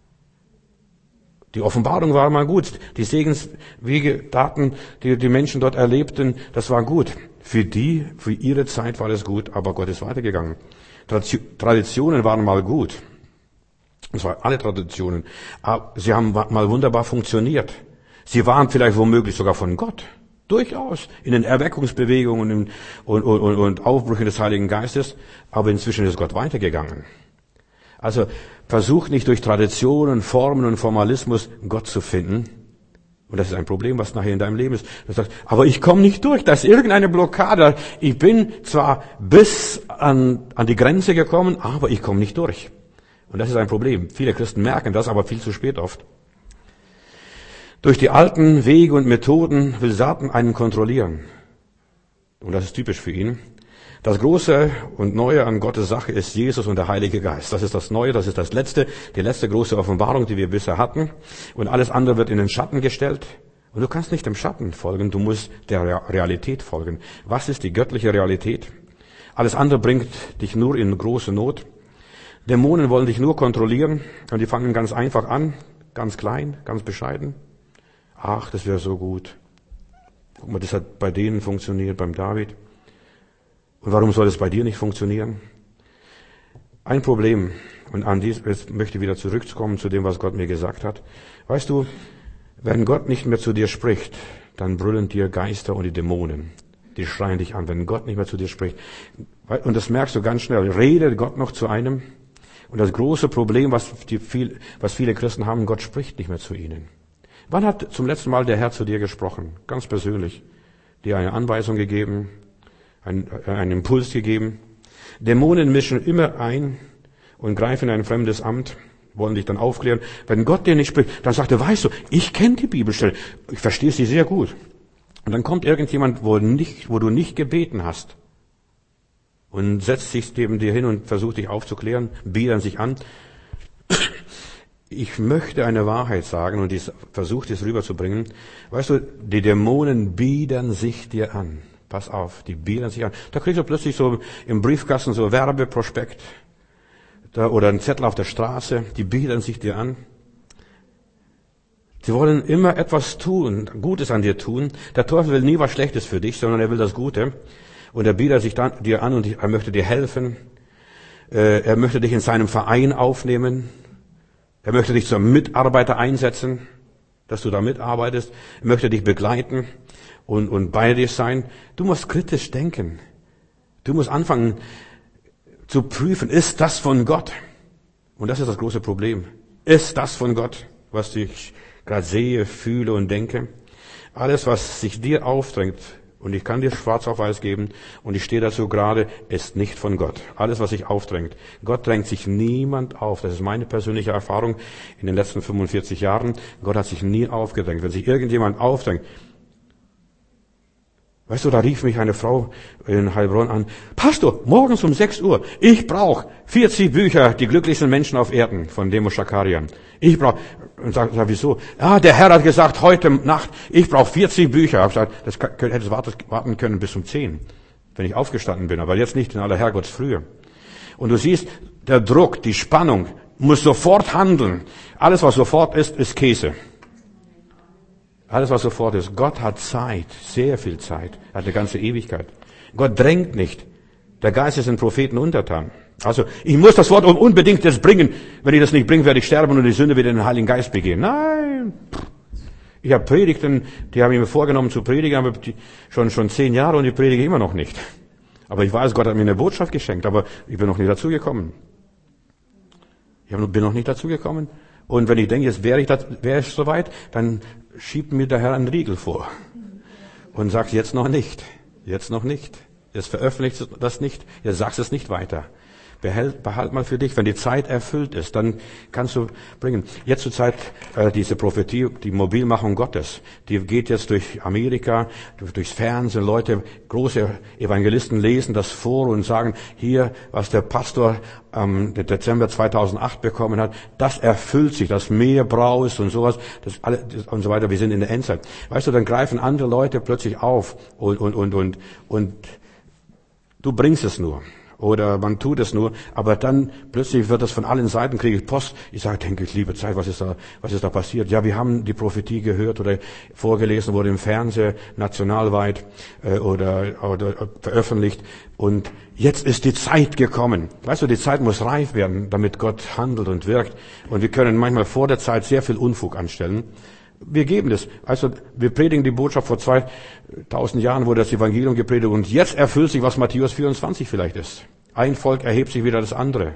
Die Offenbarung war mal gut. Die Segenswege, Daten, die die Menschen dort erlebten, das war gut. Für die, für ihre Zeit war das gut, aber Gott ist weitergegangen. Traditionen waren mal gut. Und zwar alle Traditionen. Aber sie haben mal wunderbar funktioniert. Sie waren vielleicht womöglich sogar von Gott. Durchaus. In den Erweckungsbewegungen und, und, und, und Aufbrüchen des Heiligen Geistes. Aber inzwischen ist Gott weitergegangen. Also versuch nicht durch Traditionen, Formen und Formalismus Gott zu finden. Und das ist ein Problem, was nachher in deinem Leben ist. Du sagst, aber ich komme nicht durch, da ist irgendeine Blockade. Ich bin zwar bis an, an die Grenze gekommen, aber ich komme nicht durch. Und das ist ein Problem. Viele Christen merken das, aber viel zu spät oft. Durch die alten Wege und Methoden will Satan einen kontrollieren. Und das ist typisch für ihn. Das Große und Neue an Gottes Sache ist Jesus und der Heilige Geist. Das ist das Neue, das ist das Letzte, die letzte große Offenbarung, die wir bisher hatten. Und alles andere wird in den Schatten gestellt. Und du kannst nicht dem Schatten folgen, du musst der Realität folgen. Was ist die göttliche Realität? Alles andere bringt dich nur in große Not. Dämonen wollen dich nur kontrollieren und die fangen ganz einfach an, ganz klein, ganz bescheiden. Ach, das wäre so gut. Guck mal, das hat bei denen funktioniert, beim David. Und warum soll es bei dir nicht funktionieren? Ein Problem, und an dies jetzt möchte ich wieder zurückkommen zu dem, was Gott mir gesagt hat. Weißt du, wenn Gott nicht mehr zu dir spricht, dann brüllen dir Geister und die Dämonen. Die schreien dich an, wenn Gott nicht mehr zu dir spricht. Und das merkst du ganz schnell. Redet Gott noch zu einem? Und das große Problem, was, die viel, was viele Christen haben, Gott spricht nicht mehr zu ihnen. Wann hat zum letzten Mal der Herr zu dir gesprochen? Ganz persönlich. Dir eine Anweisung gegeben, einen, einen Impuls gegeben. Dämonen mischen immer ein und greifen in ein fremdes Amt, wollen dich dann aufklären. Wenn Gott dir nicht spricht, dann sagt er, weißt du, ich kenne die Bibelstelle, ich verstehe sie sehr gut. Und dann kommt irgendjemand, wo, nicht, wo du nicht gebeten hast und setzt sich neben dir hin und versucht dich aufzuklären, biedern sich an. Ich möchte eine Wahrheit sagen und ich versuche es rüberzubringen. Weißt du, die Dämonen biedern sich dir an. Pass auf, die biedern sich an. Da kriegst du plötzlich so im Briefkasten so Werbeprospekt da, oder einen Zettel auf der Straße. Die biedern sich dir an. Sie wollen immer etwas tun, Gutes an dir tun. Der Teufel will nie was Schlechtes für dich, sondern er will das Gute. Und er bietet sich dann, dir an und er möchte dir helfen. Er möchte dich in seinem Verein aufnehmen. Er möchte dich zum Mitarbeiter einsetzen, dass du da mitarbeitest. Er möchte dich begleiten und, und bei dir sein. Du musst kritisch denken. Du musst anfangen zu prüfen, ist das von Gott? Und das ist das große Problem. Ist das von Gott, was ich gerade sehe, fühle und denke? Alles, was sich dir aufdrängt, und ich kann dir schwarz auf weiß geben, und ich stehe dazu gerade, ist nicht von Gott. Alles, was sich aufdrängt. Gott drängt sich niemand auf. Das ist meine persönliche Erfahrung in den letzten fünfundvierzig Jahren. Gott hat sich nie aufgedrängt. Wenn sich irgendjemand aufdrängt, weißt du, da rief mich eine Frau in Heilbronn an, Pastor, morgens um sechs Uhr, ich brauche vierzig Bücher, die glücklichsten Menschen auf Erden, von Demo Schakarian. Ich brauche, und sag, sag, wieso? Ja, der Herr hat gesagt, heute Nacht, ich brauche vierzig Bücher. Ich habe gesagt, das hätte warten können bis um zehn, wenn ich aufgestanden bin, aber jetzt nicht in aller Herrgottsfrühe. Und du siehst, der Druck, die Spannung, muss sofort handeln. Alles, was sofort ist, ist Käse. Alles, was sofort ist. Gott hat Zeit, sehr viel Zeit. Er hat eine ganze Ewigkeit. Gott drängt nicht. Der Geist ist den Propheten untertan. Also, ich muss das Wort unbedingt jetzt bringen. Wenn ich das nicht bringe, werde ich sterben und die Sünde wieder in den Heiligen Geist begehen. Nein. Ich habe Predigten, die habe ich mir vorgenommen zu predigen, aber die, schon, schon zehn Jahre und ich predige immer noch nicht. Aber ich weiß, Gott hat mir eine Botschaft geschenkt, aber ich bin noch nicht dazu gekommen. Ich bin noch nicht dazu gekommen. Und wenn ich denke, jetzt wäre ich, das, wäre ich soweit, dann schiebt mir der Herr einen Riegel vor und sagt, jetzt noch nicht, jetzt noch nicht, jetzt veröffentlicht das nicht, jetzt sagst es nicht weiter. Behalt, behalt mal für dich, wenn die Zeit erfüllt ist, dann kannst du bringen. Jetzt zur Zeit äh, diese Prophetie, die Mobilmachung Gottes, die geht jetzt durch Amerika, durchs Fernsehen. Leute, große Evangelisten lesen das vor und sagen, hier, was der Pastor am ähm, Dezember zweitausendacht bekommen hat, das erfüllt sich, das Meer braust und sowas, das alle das, und so weiter. Wir sind in der Endzeit. Weißt du, dann greifen andere Leute plötzlich auf und und und und und du bringst es nur. Oder man tut es nur, aber dann plötzlich wird das von allen Seiten, kriege ich Post. Ich sage, denke ich, liebe Zeit, was ist da, was ist da passiert? Ja, wir haben die Prophetie gehört oder vorgelesen, wurde im Fernsehen, nationalweit äh, oder, oder veröffentlicht. Und jetzt ist die Zeit gekommen. Weißt du, die Zeit muss reif werden, damit Gott handelt und wirkt. Und wir können manchmal vor der Zeit sehr viel Unfug anstellen. Wir geben das. Also, wir predigen die Botschaft vor zweitausend Jahren, wurde das Evangelium gepredigt und jetzt erfüllt sich, was Matthäus vierundzwanzig vielleicht ist. Ein Volk erhebt sich wieder das andere.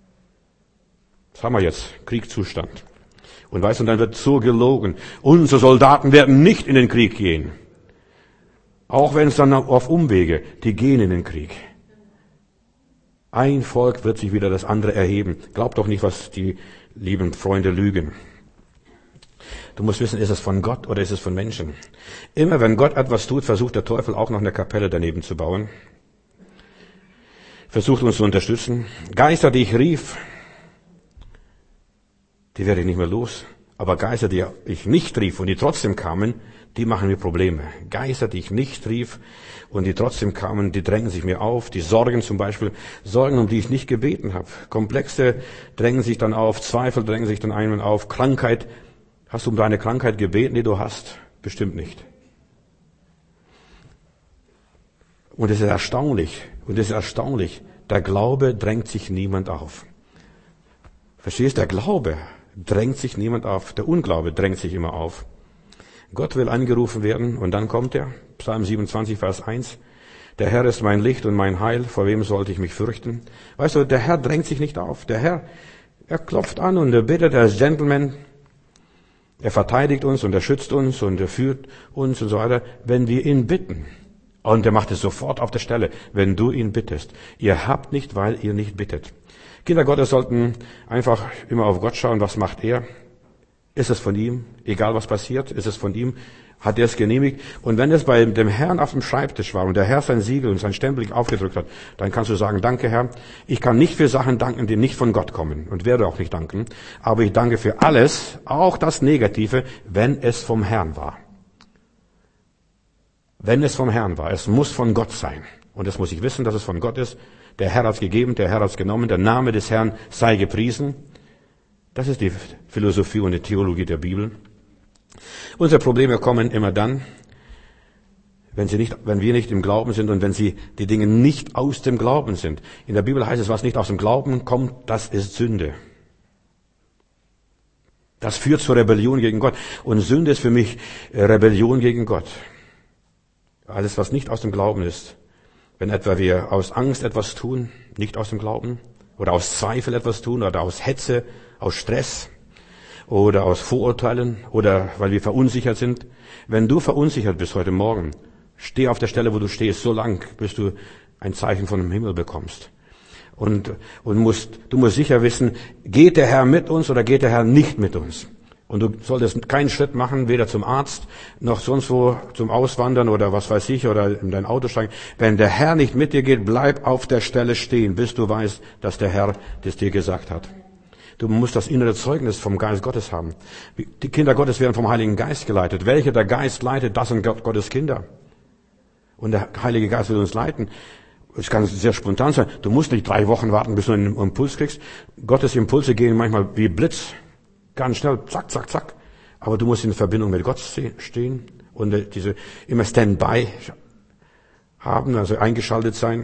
Das haben wir jetzt. Kriegszustand. Und weißt du, dann wird so gelogen. Unsere Soldaten werden nicht in den Krieg gehen. Auch wenn es dann auf Umwege, die gehen in den Krieg. Ein Volk wird sich wieder das andere erheben. Glaub doch nicht, was die lieben Freunde lügen. Du musst wissen, ist es von Gott oder ist es von Menschen? Immer wenn Gott etwas tut, versucht der Teufel auch noch eine Kapelle daneben zu bauen. Versucht uns zu unterstützen. Geister, die ich rief, die werde ich nicht mehr los. Aber Geister, die ich nicht rief und die trotzdem kamen, die machen mir Probleme. Geister, die ich nicht rief und die trotzdem kamen, die drängen sich mir auf. Die Sorgen zum Beispiel, Sorgen, um die ich nicht gebeten habe. Komplexe drängen sich dann auf, Zweifel drängen sich dann ein und auf, Krankheit. Hast du um deine Krankheit gebeten, die du hast? Bestimmt nicht. Und es ist erstaunlich, und es ist erstaunlich, der Glaube drängt sich niemand auf. Verstehst du? Der Glaube drängt sich niemand auf. Der Unglaube drängt sich immer auf. Gott will angerufen werden und dann kommt er. Psalm siebenundzwanzig, Vers eins. Der Herr ist mein Licht und mein Heil, vor wem sollte ich mich fürchten? Weißt du, der Herr drängt sich nicht auf. Der Herr, er klopft an und er bittet, er ist Gentleman. Er verteidigt uns und er schützt uns und er führt uns und so weiter, wenn wir ihn bitten. Und er macht es sofort auf der Stelle, wenn du ihn bittest. Ihr habt nicht, weil ihr nicht bittet. Kinder Gottes sollten einfach immer auf Gott schauen, was macht er? Ist es von ihm? Egal was passiert, ist es von ihm? Hat er es genehmigt? Und wenn es bei dem Herrn auf dem Schreibtisch war und der Herr sein Siegel und sein Stempel aufgedrückt hat, dann kannst du sagen, danke Herr, ich kann nicht für Sachen danken, die nicht von Gott kommen und werde auch nicht danken, aber ich danke für alles, auch das Negative, wenn es vom Herrn war. Wenn es vom Herrn war. Es muss von Gott sein. Und das muss ich wissen, dass es von Gott ist. Der Herr hat es gegeben, der Herr hat es genommen, der Name des Herrn sei gepriesen. Das ist die Philosophie und die Theologie der Bibel. Unsere Probleme kommen immer dann, wenn sie nicht, wenn wir nicht im Glauben sind und wenn sie die Dinge nicht aus dem Glauben sind. In der Bibel heißt es, was nicht aus dem Glauben kommt, das ist Sünde. Das führt zur Rebellion gegen Gott. Und Sünde ist für mich Rebellion gegen Gott. Alles, was nicht aus dem Glauben ist. Wenn etwa wir aus Angst etwas tun, nicht aus dem Glauben, oder aus Zweifel etwas tun, oder aus Hetze, aus Stress, oder aus Vorurteilen, oder weil wir verunsichert sind. Wenn du verunsichert bist heute Morgen, steh auf der Stelle, wo du stehst, so lang, bis du ein Zeichen von dem Himmel bekommst. Und, und musst, du musst sicher wissen, geht der Herr mit uns oder geht der Herr nicht mit uns? Und du solltest keinen Schritt machen, weder zum Arzt, noch sonst wo zum Auswandern oder was weiß ich, oder in dein Auto steigen. Wenn der Herr nicht mit dir geht, bleib auf der Stelle stehen, bis du weißt, dass der Herr das dir gesagt hat. Du musst das innere Zeugnis vom Geist Gottes haben. Die Kinder Gottes werden vom Heiligen Geist geleitet. Welche der Geist leitet, das sind Gottes Kinder. Und der Heilige Geist will uns leiten. Es kann sehr spontan sein. Du musst nicht drei Wochen warten, bis du einen Impuls kriegst. Gottes Impulse gehen manchmal wie Blitz. Ganz schnell, zack, zack, zack. Aber du musst in Verbindung mit Gott stehen und diese immer Standby haben, also eingeschaltet sein.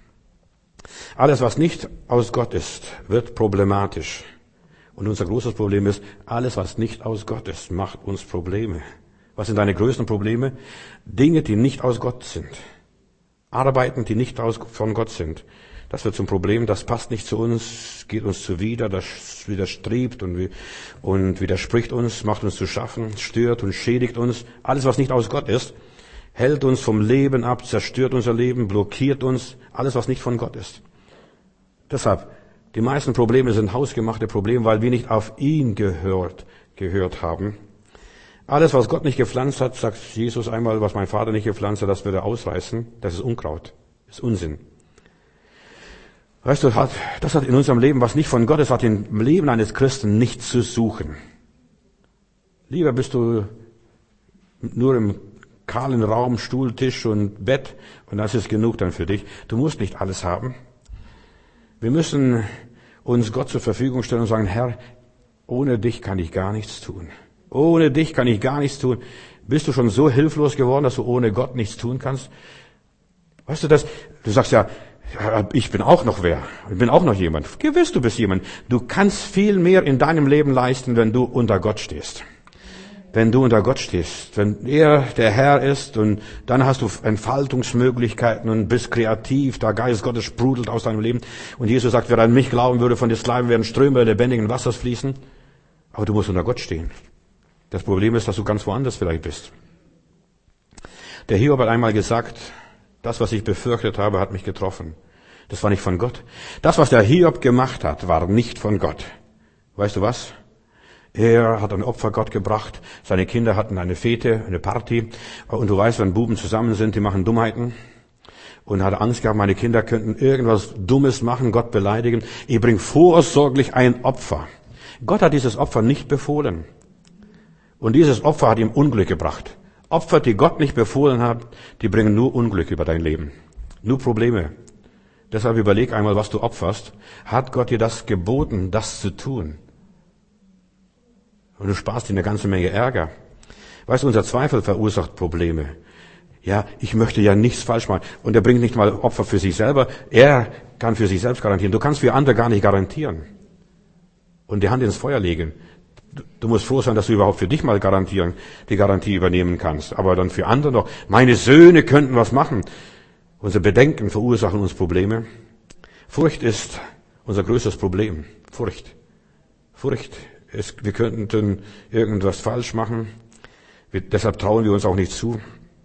Alles, was nicht aus Gott ist, wird problematisch. Und unser großes Problem ist, alles, was nicht aus Gott ist, macht uns Probleme. Was sind deine größten Probleme? Dinge, die nicht aus Gott sind. Arbeiten, die nicht aus, von Gott sind. Das wird zum Problem, das passt nicht zu uns, geht uns zuwider, das widerstrebt und, und widerspricht uns, macht uns zu schaffen, stört und schädigt uns. Alles, was nicht aus Gott ist, hält uns vom Leben ab, zerstört unser Leben, blockiert uns. Alles, was nicht von Gott ist. Deshalb, die meisten Probleme sind hausgemachte Probleme, weil wir nicht auf ihn gehört, gehört haben. Alles, was Gott nicht gepflanzt hat, sagt Jesus einmal, was mein Vater nicht gepflanzt hat, das wird er ausreißen. Das ist Unkraut, das ist Unsinn. Weißt du, das hat in unserem Leben, was nicht von Gott ist, hat im Leben eines Christen nichts zu suchen. Lieber bist du nur im kahlen Raum, Stuhl, Tisch und Bett und das ist genug dann für dich. Du musst nicht alles haben. Wir müssen uns Gott zur Verfügung stellen und sagen, Herr, ohne dich kann ich gar nichts tun. Ohne dich kann ich gar nichts tun. Bist du schon so hilflos geworden, dass du ohne Gott nichts tun kannst? Weißt du das? Du sagst ja, ich bin auch noch wer. Ich bin auch noch jemand. Gewiss, du bist jemand. Du kannst viel mehr in deinem Leben leisten, wenn du unter Gott stehst. Wenn du unter Gott stehst. Wenn er der Herr ist und dann hast du Entfaltungsmöglichkeiten und bist kreativ. Der Geist Gottes sprudelt aus deinem Leben. Und Jesus sagt, wer an mich glauben würde, von des Leibes werden Ströme lebendigen Wassers fließen. Aber du musst unter Gott stehen. Das Problem ist, dass du ganz woanders vielleicht bist. Der Hiob hat einmal gesagt, das, was ich befürchtet habe, hat mich getroffen. Das war nicht von Gott. Das, was der Hiob gemacht hat, war nicht von Gott. Weißt du was? Er hat ein Opfer Gott gebracht. Seine Kinder hatten eine Fete, eine Party. Und du weißt, wenn Buben zusammen sind, die machen Dummheiten. Und er hatte Angst gehabt, meine Kinder könnten irgendwas Dummes machen, Gott beleidigen. Ich bringe vorsorglich ein Opfer. Gott hat dieses Opfer nicht befohlen. Und dieses Opfer hat ihm Unglück gebracht. Opfer, die Gott nicht befohlen hat, die bringen nur Unglück über dein Leben. Nur Probleme. Deshalb überleg einmal, was du opferst. Hat Gott dir das geboten, das zu tun? Und du sparst dir eine ganze Menge Ärger. Weißt du, unser Zweifel verursacht Probleme. Ja, ich möchte ja nichts falsch machen. Und er bringt nicht mal Opfer für sich selber. Er kann für sich selbst garantieren. Du kannst für andere gar nicht garantieren. Und die Hand ins Feuer legen. Du musst froh sein, dass du überhaupt für dich mal garantieren, die Garantie übernehmen kannst. Aber dann für andere noch. Meine Söhne könnten was machen. Unsere Bedenken verursachen uns Probleme. Furcht ist unser größtes Problem. Furcht. Furcht ist, wir könnten irgendwas falsch machen. Wir, deshalb trauen wir uns auch nicht zu.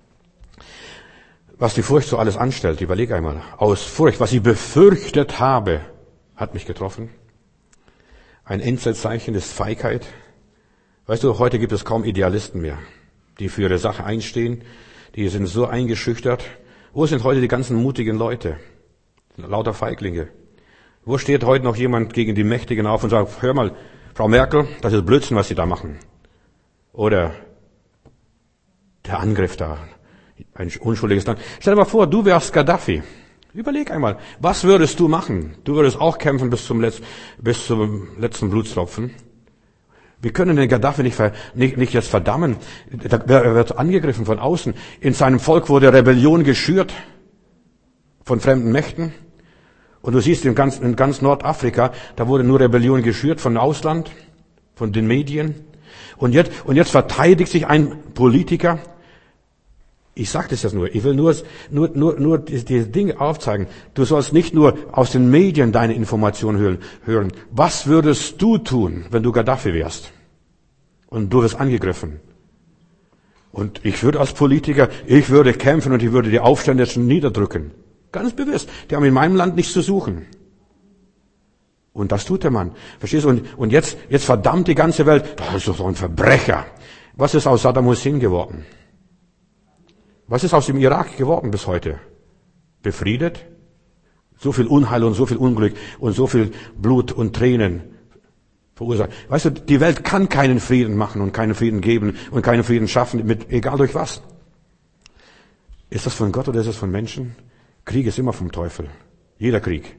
Was die Furcht so alles anstellt, überleg einmal. Aus Furcht, was ich befürchtet habe, hat mich getroffen. Ein Endzeitzeichen ist Feigheit. Weißt du, heute gibt es kaum Idealisten mehr, die für ihre Sache einstehen. Die sind so eingeschüchtert. Wo sind heute die ganzen mutigen Leute? Lauter Feiglinge. Wo steht heute noch jemand gegen die Mächtigen auf und sagt, hör mal, Frau Merkel, das ist Blödsinn, was Sie da machen. Oder der Angriff da, ein unschuldiges Land. Stell dir mal vor, du wärst Gaddafi. Überleg einmal, was würdest du machen? Du würdest auch kämpfen bis zum, Letz-, bis zum letzten Blutstropfen. Wir können den Gaddafi nicht, nicht, nicht jetzt verdammen. Er wird angegriffen von außen. In seinem Volk wurde Rebellion geschürt von fremden Mächten. Und du siehst in ganz, in ganz Nordafrika, da wurde nur Rebellion geschürt von Ausland, von den Medien. Und jetzt, und jetzt verteidigt sich ein Politiker. Ich sage das jetzt nur. Ich will nur, nur, nur, nur die, die Dinge aufzeigen. Du sollst nicht nur aus den Medien deine Informationen hören, hören. Was würdest du tun, wenn du Gaddafi wärst? Und du wirst angegriffen. Und ich würde als Politiker, ich würde kämpfen und ich würde die Aufständischen niederdrücken. Ganz bewusst. Die haben in meinem Land nichts zu suchen. Und das tut der Mann. Verstehst du? Und, und jetzt, jetzt verdammt die ganze Welt. Das ist doch ein Verbrecher. Was ist aus Saddam Hussein geworden? Was ist aus dem Irak geworden bis heute? Befriedet? So viel Unheil und so viel Unglück und so viel Blut und Tränen verursacht. Weißt du, die Welt kann keinen Frieden machen und keinen Frieden geben und keinen Frieden schaffen, mit, egal durch was. Ist das von Gott oder ist das von Menschen? Krieg ist immer vom Teufel. Jeder Krieg.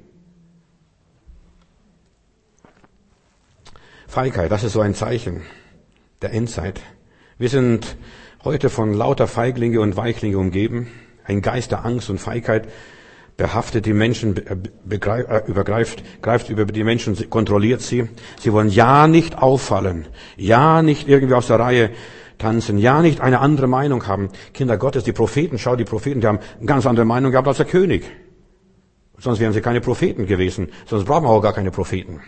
Feigheit, das ist so ein Zeichen der Endzeit. Wir sind heute von lauter Feiglinge und Weichlinge umgeben. Ein Geist der Angst und Feigheit behaftet die Menschen, begreif, übergreift, greift über die Menschen, kontrolliert sie. Sie wollen ja nicht auffallen, ja nicht irgendwie aus der Reihe tanzen, ja nicht eine andere Meinung haben. Kinder Gottes, die Propheten, schau, die Propheten, die haben eine ganz andere Meinung gehabt als der König. Sonst wären sie keine Propheten gewesen, sonst brauchen wir auch gar keine Propheten.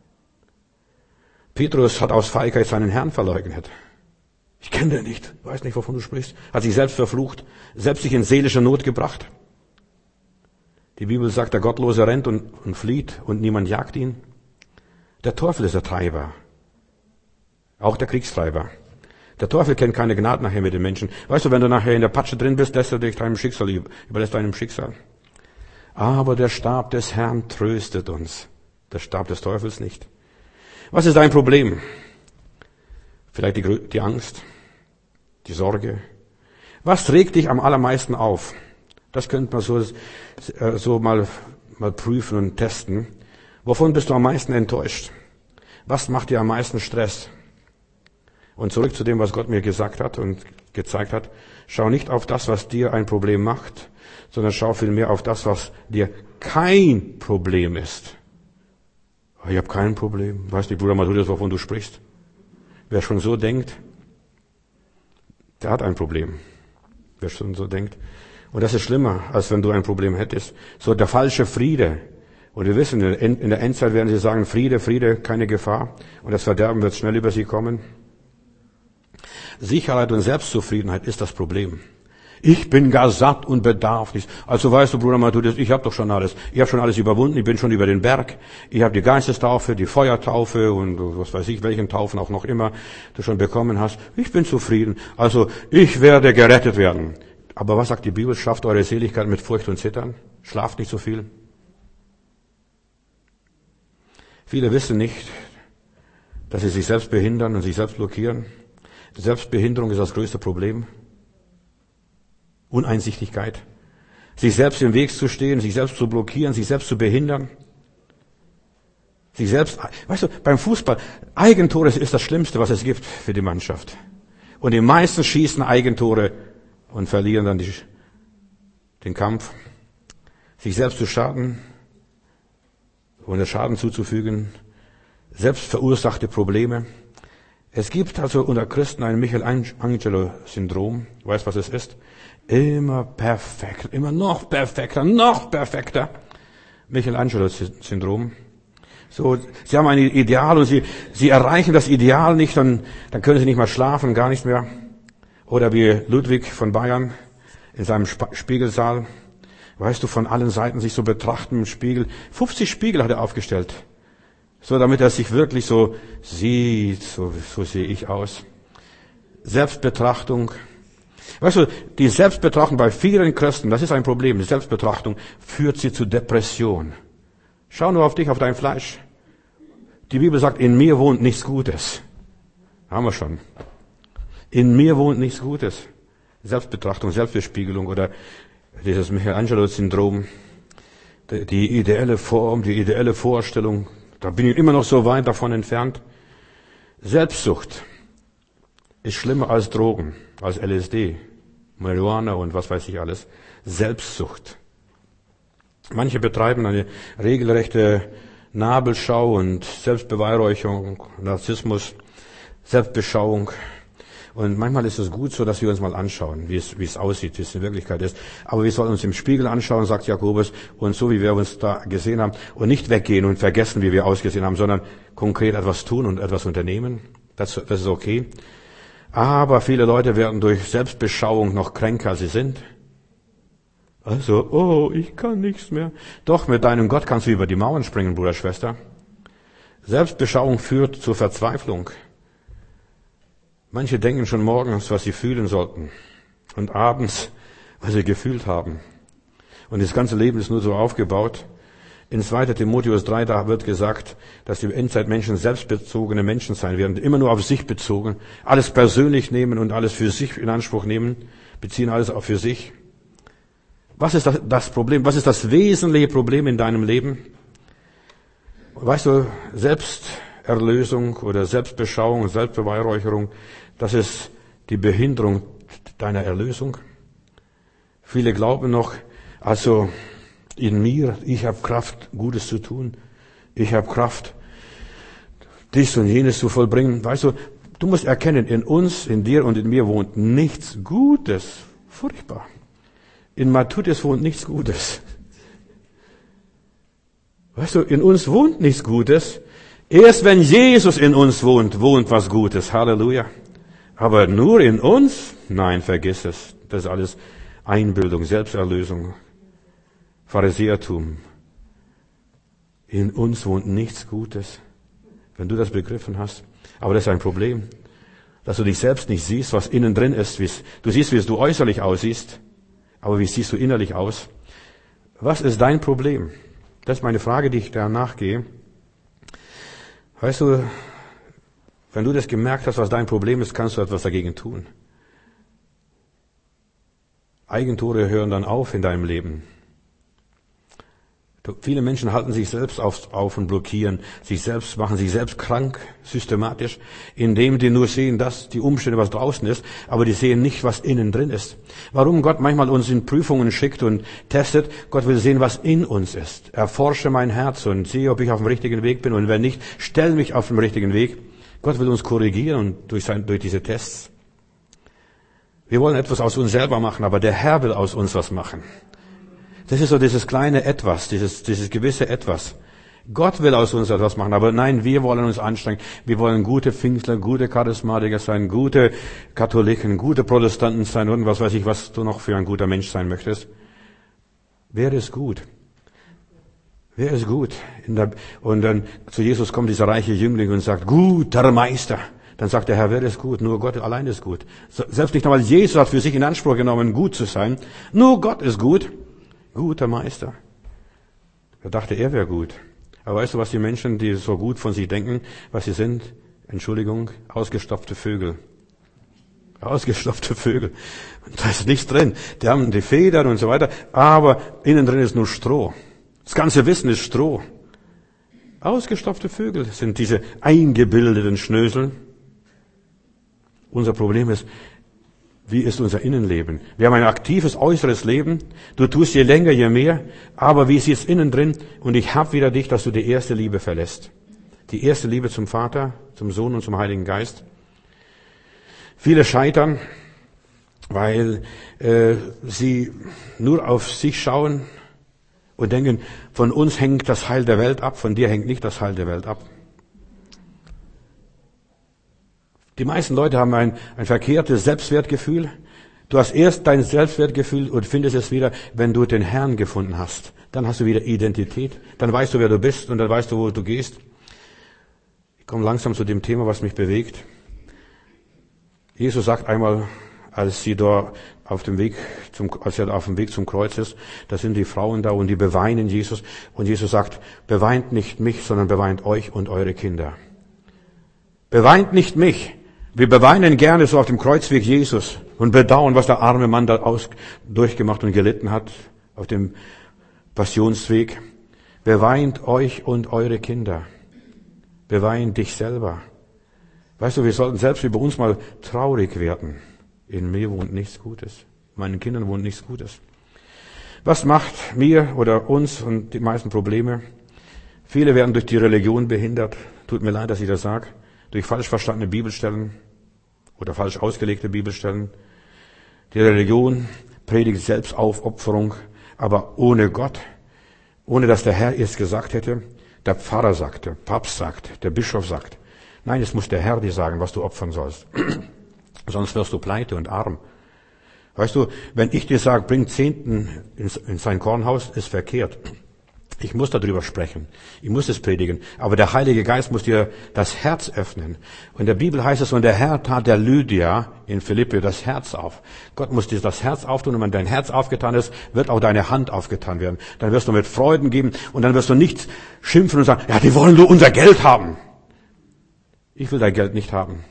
Petrus hat aus Feigheit seinen Herrn verleugnet. Ich kenne den nicht, weiß nicht, wovon du sprichst. Hat sich selbst verflucht, selbst sich in seelische Not gebracht. Die Bibel sagt, der Gottlose rennt und, und flieht und niemand jagt ihn. Der Teufel ist der Treiber. Auch der Kriegstreiber. Der Teufel kennt keine Gnade nachher mit den Menschen. Weißt du, wenn du nachher in der Patsche drin bist, lässt er dich deinem Schicksal, überlässt deinem Schicksal. Aber der Stab des Herrn tröstet uns. Der Stab des Teufels nicht. Was ist dein Problem? Vielleicht die, die Angst, die Sorge. Was regt dich am allermeisten auf? Das könnte man so, so mal, mal prüfen und testen. Wovon bist du am meisten enttäuscht? Was macht dir am meisten Stress? Und zurück zu dem, was Gott mir gesagt hat und gezeigt hat. Schau nicht auf das, was dir ein Problem macht, sondern schau vielmehr auf das, was dir kein Problem ist. Ich habe kein Problem. Weißt du, Bruder Matthäus, wovon du sprichst? Wer schon so denkt, der hat ein Problem. Wer schon so denkt. Und das ist schlimmer, als wenn du ein Problem hättest. So der falsche Friede. Und wir wissen, in der Endzeit werden sie sagen, Friede, Friede, keine Gefahr. Und das Verderben wird schnell über sie kommen. Sicherheit und Selbstzufriedenheit ist das Problem. Ich bin gar satt und bedarf nichts. Also weißt du, Bruder Matthäus, ich habe doch schon alles. Ich habe schon alles überwunden, ich bin schon über den Berg. Ich habe die Geistestaufe, die Feuertaufe und was weiß ich, welchen Taufen auch noch immer du schon bekommen hast. Ich bin zufrieden. Also ich werde gerettet werden. Aber was sagt die Bibel? Schafft eure Seligkeit mit Furcht und Zittern. Schlaft nicht so viel. Viele wissen nicht, dass sie sich selbst behindern und sich selbst blockieren. Selbstbehinderung ist das größte Problem. Uneinsichtigkeit. Sich selbst im Weg zu stehen, sich selbst zu blockieren, sich selbst zu behindern. Sich selbst, weißt du, beim Fußball, Eigentore ist das Schlimmste, was es gibt für die Mannschaft. Und die meisten schießen Eigentore und verlieren dann die, den Kampf. Sich selbst zu schaden, ohne Schaden zuzufügen. Selbst verursachte Probleme. Es gibt also unter Christen ein Michelangelo-Syndrom. Weißt du, was es ist? Immer perfekt, immer noch perfekter, noch perfekter. Michelangelo-Syndrom. So, sie haben ein Ideal und sie, sie erreichen das Ideal nicht, dann, dann können sie nicht mal schlafen, gar nicht mehr. Oder wie Ludwig von Bayern in seinem Spiegelsaal. Weißt du, von allen Seiten sich so betrachten im Spiegel. fünfzig Spiegel hat er aufgestellt. So, damit er sich wirklich so sieht, so, so sehe ich aus. Selbstbetrachtung. Weißt du, die Selbstbetrachtung bei vielen Christen, das ist ein Problem. Die Selbstbetrachtung führt sie zu Depression. Schau nur auf dich, auf dein Fleisch. Die Bibel sagt, in mir wohnt nichts Gutes. Haben wir schon. In mir wohnt nichts Gutes. Selbstbetrachtung, Selbstbespiegelung oder dieses Michelangelo-Syndrom. Die ideelle Form, die ideelle Vorstellung. Da bin ich immer noch so weit davon entfernt. Selbstsucht ist schlimmer als Drogen, als L S D, Marihuana und was weiß ich alles. Selbstsucht. Manche betreiben eine regelrechte Nabelschau und Selbstbeweihräucherung, Narzissmus, Selbstbeschauung. Und manchmal ist es gut so, dass wir uns mal anschauen, wie es, wie es aussieht, wie es in Wirklichkeit ist. Aber wir sollen uns im Spiegel anschauen, sagt Jakobus, und so wie wir uns da gesehen haben, und nicht weggehen und vergessen, wie wir ausgesehen haben, sondern konkret etwas tun und etwas unternehmen. Das, das ist okay. Aber viele Leute werden durch Selbstbeschauung noch kränker, als sie sind. Also, oh, ich kann nichts mehr. Doch, mit deinem Gott kannst du über die Mauern springen, Bruder, Schwester. Selbstbeschauung führt zur Verzweiflung. Manche denken schon morgens, was sie fühlen sollten. Und abends, was sie gefühlt haben. Und das ganze Leben ist nur so aufgebaut. In zweiter Timotheus drei, da wird gesagt, dass die Endzeitmenschen selbstbezogene Menschen sein werden, immer nur auf sich bezogen, alles persönlich nehmen und alles für sich in Anspruch nehmen, beziehen alles auch für sich. Was ist das, das Problem? Was ist das wesentliche Problem in deinem Leben? Weißt du, Selbsterlösung oder Selbstbeschauung, Selbstbeweihräucherung, das ist die Behinderung deiner Erlösung. Viele glauben noch, also in mir, ich habe Kraft, Gutes zu tun. Ich habe Kraft, dies und jenes zu vollbringen. Weißt du, du musst erkennen, in uns, in dir und in mir wohnt nichts Gutes. Furchtbar. In Matthäus wohnt nichts Gutes. Weißt du, in uns wohnt nichts Gutes. Erst wenn Jesus in uns wohnt, wohnt was Gutes. Halleluja. Aber nur in uns? Nein, vergiss es. Das ist alles Einbildung, Selbsterlösung, Pharisäertum. In uns wohnt nichts Gutes. Wenn du das begriffen hast. Aber das ist ein Problem. Dass du dich selbst nicht siehst, was innen drin ist. Du siehst, wie du äußerlich aussiehst. Aber wie siehst du innerlich aus? Was ist dein Problem? Das ist meine Frage, die ich da nachgehe. Weißt du, wenn du das gemerkt hast, was dein Problem ist, kannst du etwas dagegen tun. Eigentore hören dann auf in deinem Leben. Viele Menschen halten sich selbst auf, auf und blockieren sich selbst, machen sich selbst krank, systematisch, indem die nur sehen, dass die Umstände, was draußen ist, aber die sehen nicht, was innen drin ist. Warum Gott manchmal uns in Prüfungen schickt und testet? Gott will sehen, was in uns ist. Erforsche mein Herz und sehe, ob ich auf dem richtigen Weg bin, und wenn nicht, stell mich auf den richtigen Weg. Gott will uns korrigieren und durch, sein, durch diese Tests. Wir wollen etwas aus uns selber machen, aber der Herr will aus uns was machen. Das ist so dieses kleine Etwas, dieses, dieses gewisse Etwas. Gott will aus uns etwas machen, aber nein, wir wollen uns anstrengen. Wir wollen gute Pfingstler, gute Charismatiker sein, gute Katholiken, gute Protestanten sein und was weiß ich, was du noch für ein guter Mensch sein möchtest. Wer ist gut? Wer ist gut? In der, und dann zu Jesus kommt dieser reiche Jüngling und sagt, guter Meister. Dann sagt der Herr, wer ist gut? Nur Gott allein ist gut. Selbst nicht einmal Jesus hat für sich in Anspruch genommen, gut zu sein. Nur Gott ist gut. Guter Meister. Er dachte, er wäre gut. Aber weißt du, was die Menschen, die so gut von sich denken, was sie sind? Entschuldigung, ausgestopfte Vögel. Ausgestopfte Vögel. Da ist nichts drin. Die haben die Federn und so weiter, aber innen drin ist nur Stroh. Das ganze Wissen ist Stroh. Ausgestopfte Vögel sind diese eingebildeten Schnösel. Unser Problem ist, wie ist unser Innenleben? Wir haben ein aktives äußeres Leben. Du tust je länger, je mehr. Aber wie sieht es innen drin? Und ich hab wieder dich, dass du die erste Liebe verlässt. Die erste Liebe zum Vater, zum Sohn und zum Heiligen Geist. Viele scheitern, weil äh, sie nur auf sich schauen und denken, von uns hängt das Heil der Welt ab, von dir hängt nicht das Heil der Welt ab. Die meisten Leute haben ein, ein verkehrtes Selbstwertgefühl. Du hast erst dein Selbstwertgefühl und findest es wieder, wenn du den Herrn gefunden hast. Dann hast du wieder Identität. Dann weißt du, wer du bist und dann weißt du, wo du gehst. Ich komme langsam zu dem Thema, was mich bewegt. Jesus sagt einmal, als sie da auf dem Weg zum, als er auf dem Weg zum Kreuz ist, da sind die Frauen da und die beweinen Jesus. Und Jesus sagt, beweint nicht mich, sondern beweint euch und eure Kinder. Beweint nicht mich. Wir beweinen gerne so auf dem Kreuzweg Jesus und bedauern, was der arme Mann da aus, durchgemacht und gelitten hat auf dem Passionsweg. Beweint euch und eure Kinder. Beweint dich selber. Weißt du, wir sollten selbst über uns mal traurig werden. In mir wohnt nichts Gutes. Meinen Kindern wohnt nichts Gutes. Was macht mir oder uns und die meisten Probleme? Viele werden durch die Religion behindert. Tut mir leid, dass ich das sage. Durch falsch verstandene Bibelstellen oder falsch ausgelegte Bibelstellen. Die Religion predigt Selbstaufopferung, aber ohne Gott, ohne dass der Herr es gesagt hätte. Der Pfarrer sagt, der Papst sagt, der Bischof sagt. Nein, es muss der Herr dir sagen, was du opfern sollst. Sonst wirst du pleite und arm. Weißt du, wenn ich dir sage, bring Zehnten in sein Kornhaus, ist verkehrt. Ich muss darüber sprechen. Ich muss es predigen. Aber der Heilige Geist muss dir das Herz öffnen. Und in der Bibel heißt es, und der Herr tat der Lydia in Philippi das Herz auf. Gott muss dir das Herz auftun. Und wenn dein Herz aufgetan ist, wird auch deine Hand aufgetan werden. Dann wirst du mit Freuden geben. Und dann wirst du nicht schimpfen und sagen, ja, die wollen nur unser Geld haben. Ich will dein Geld nicht haben.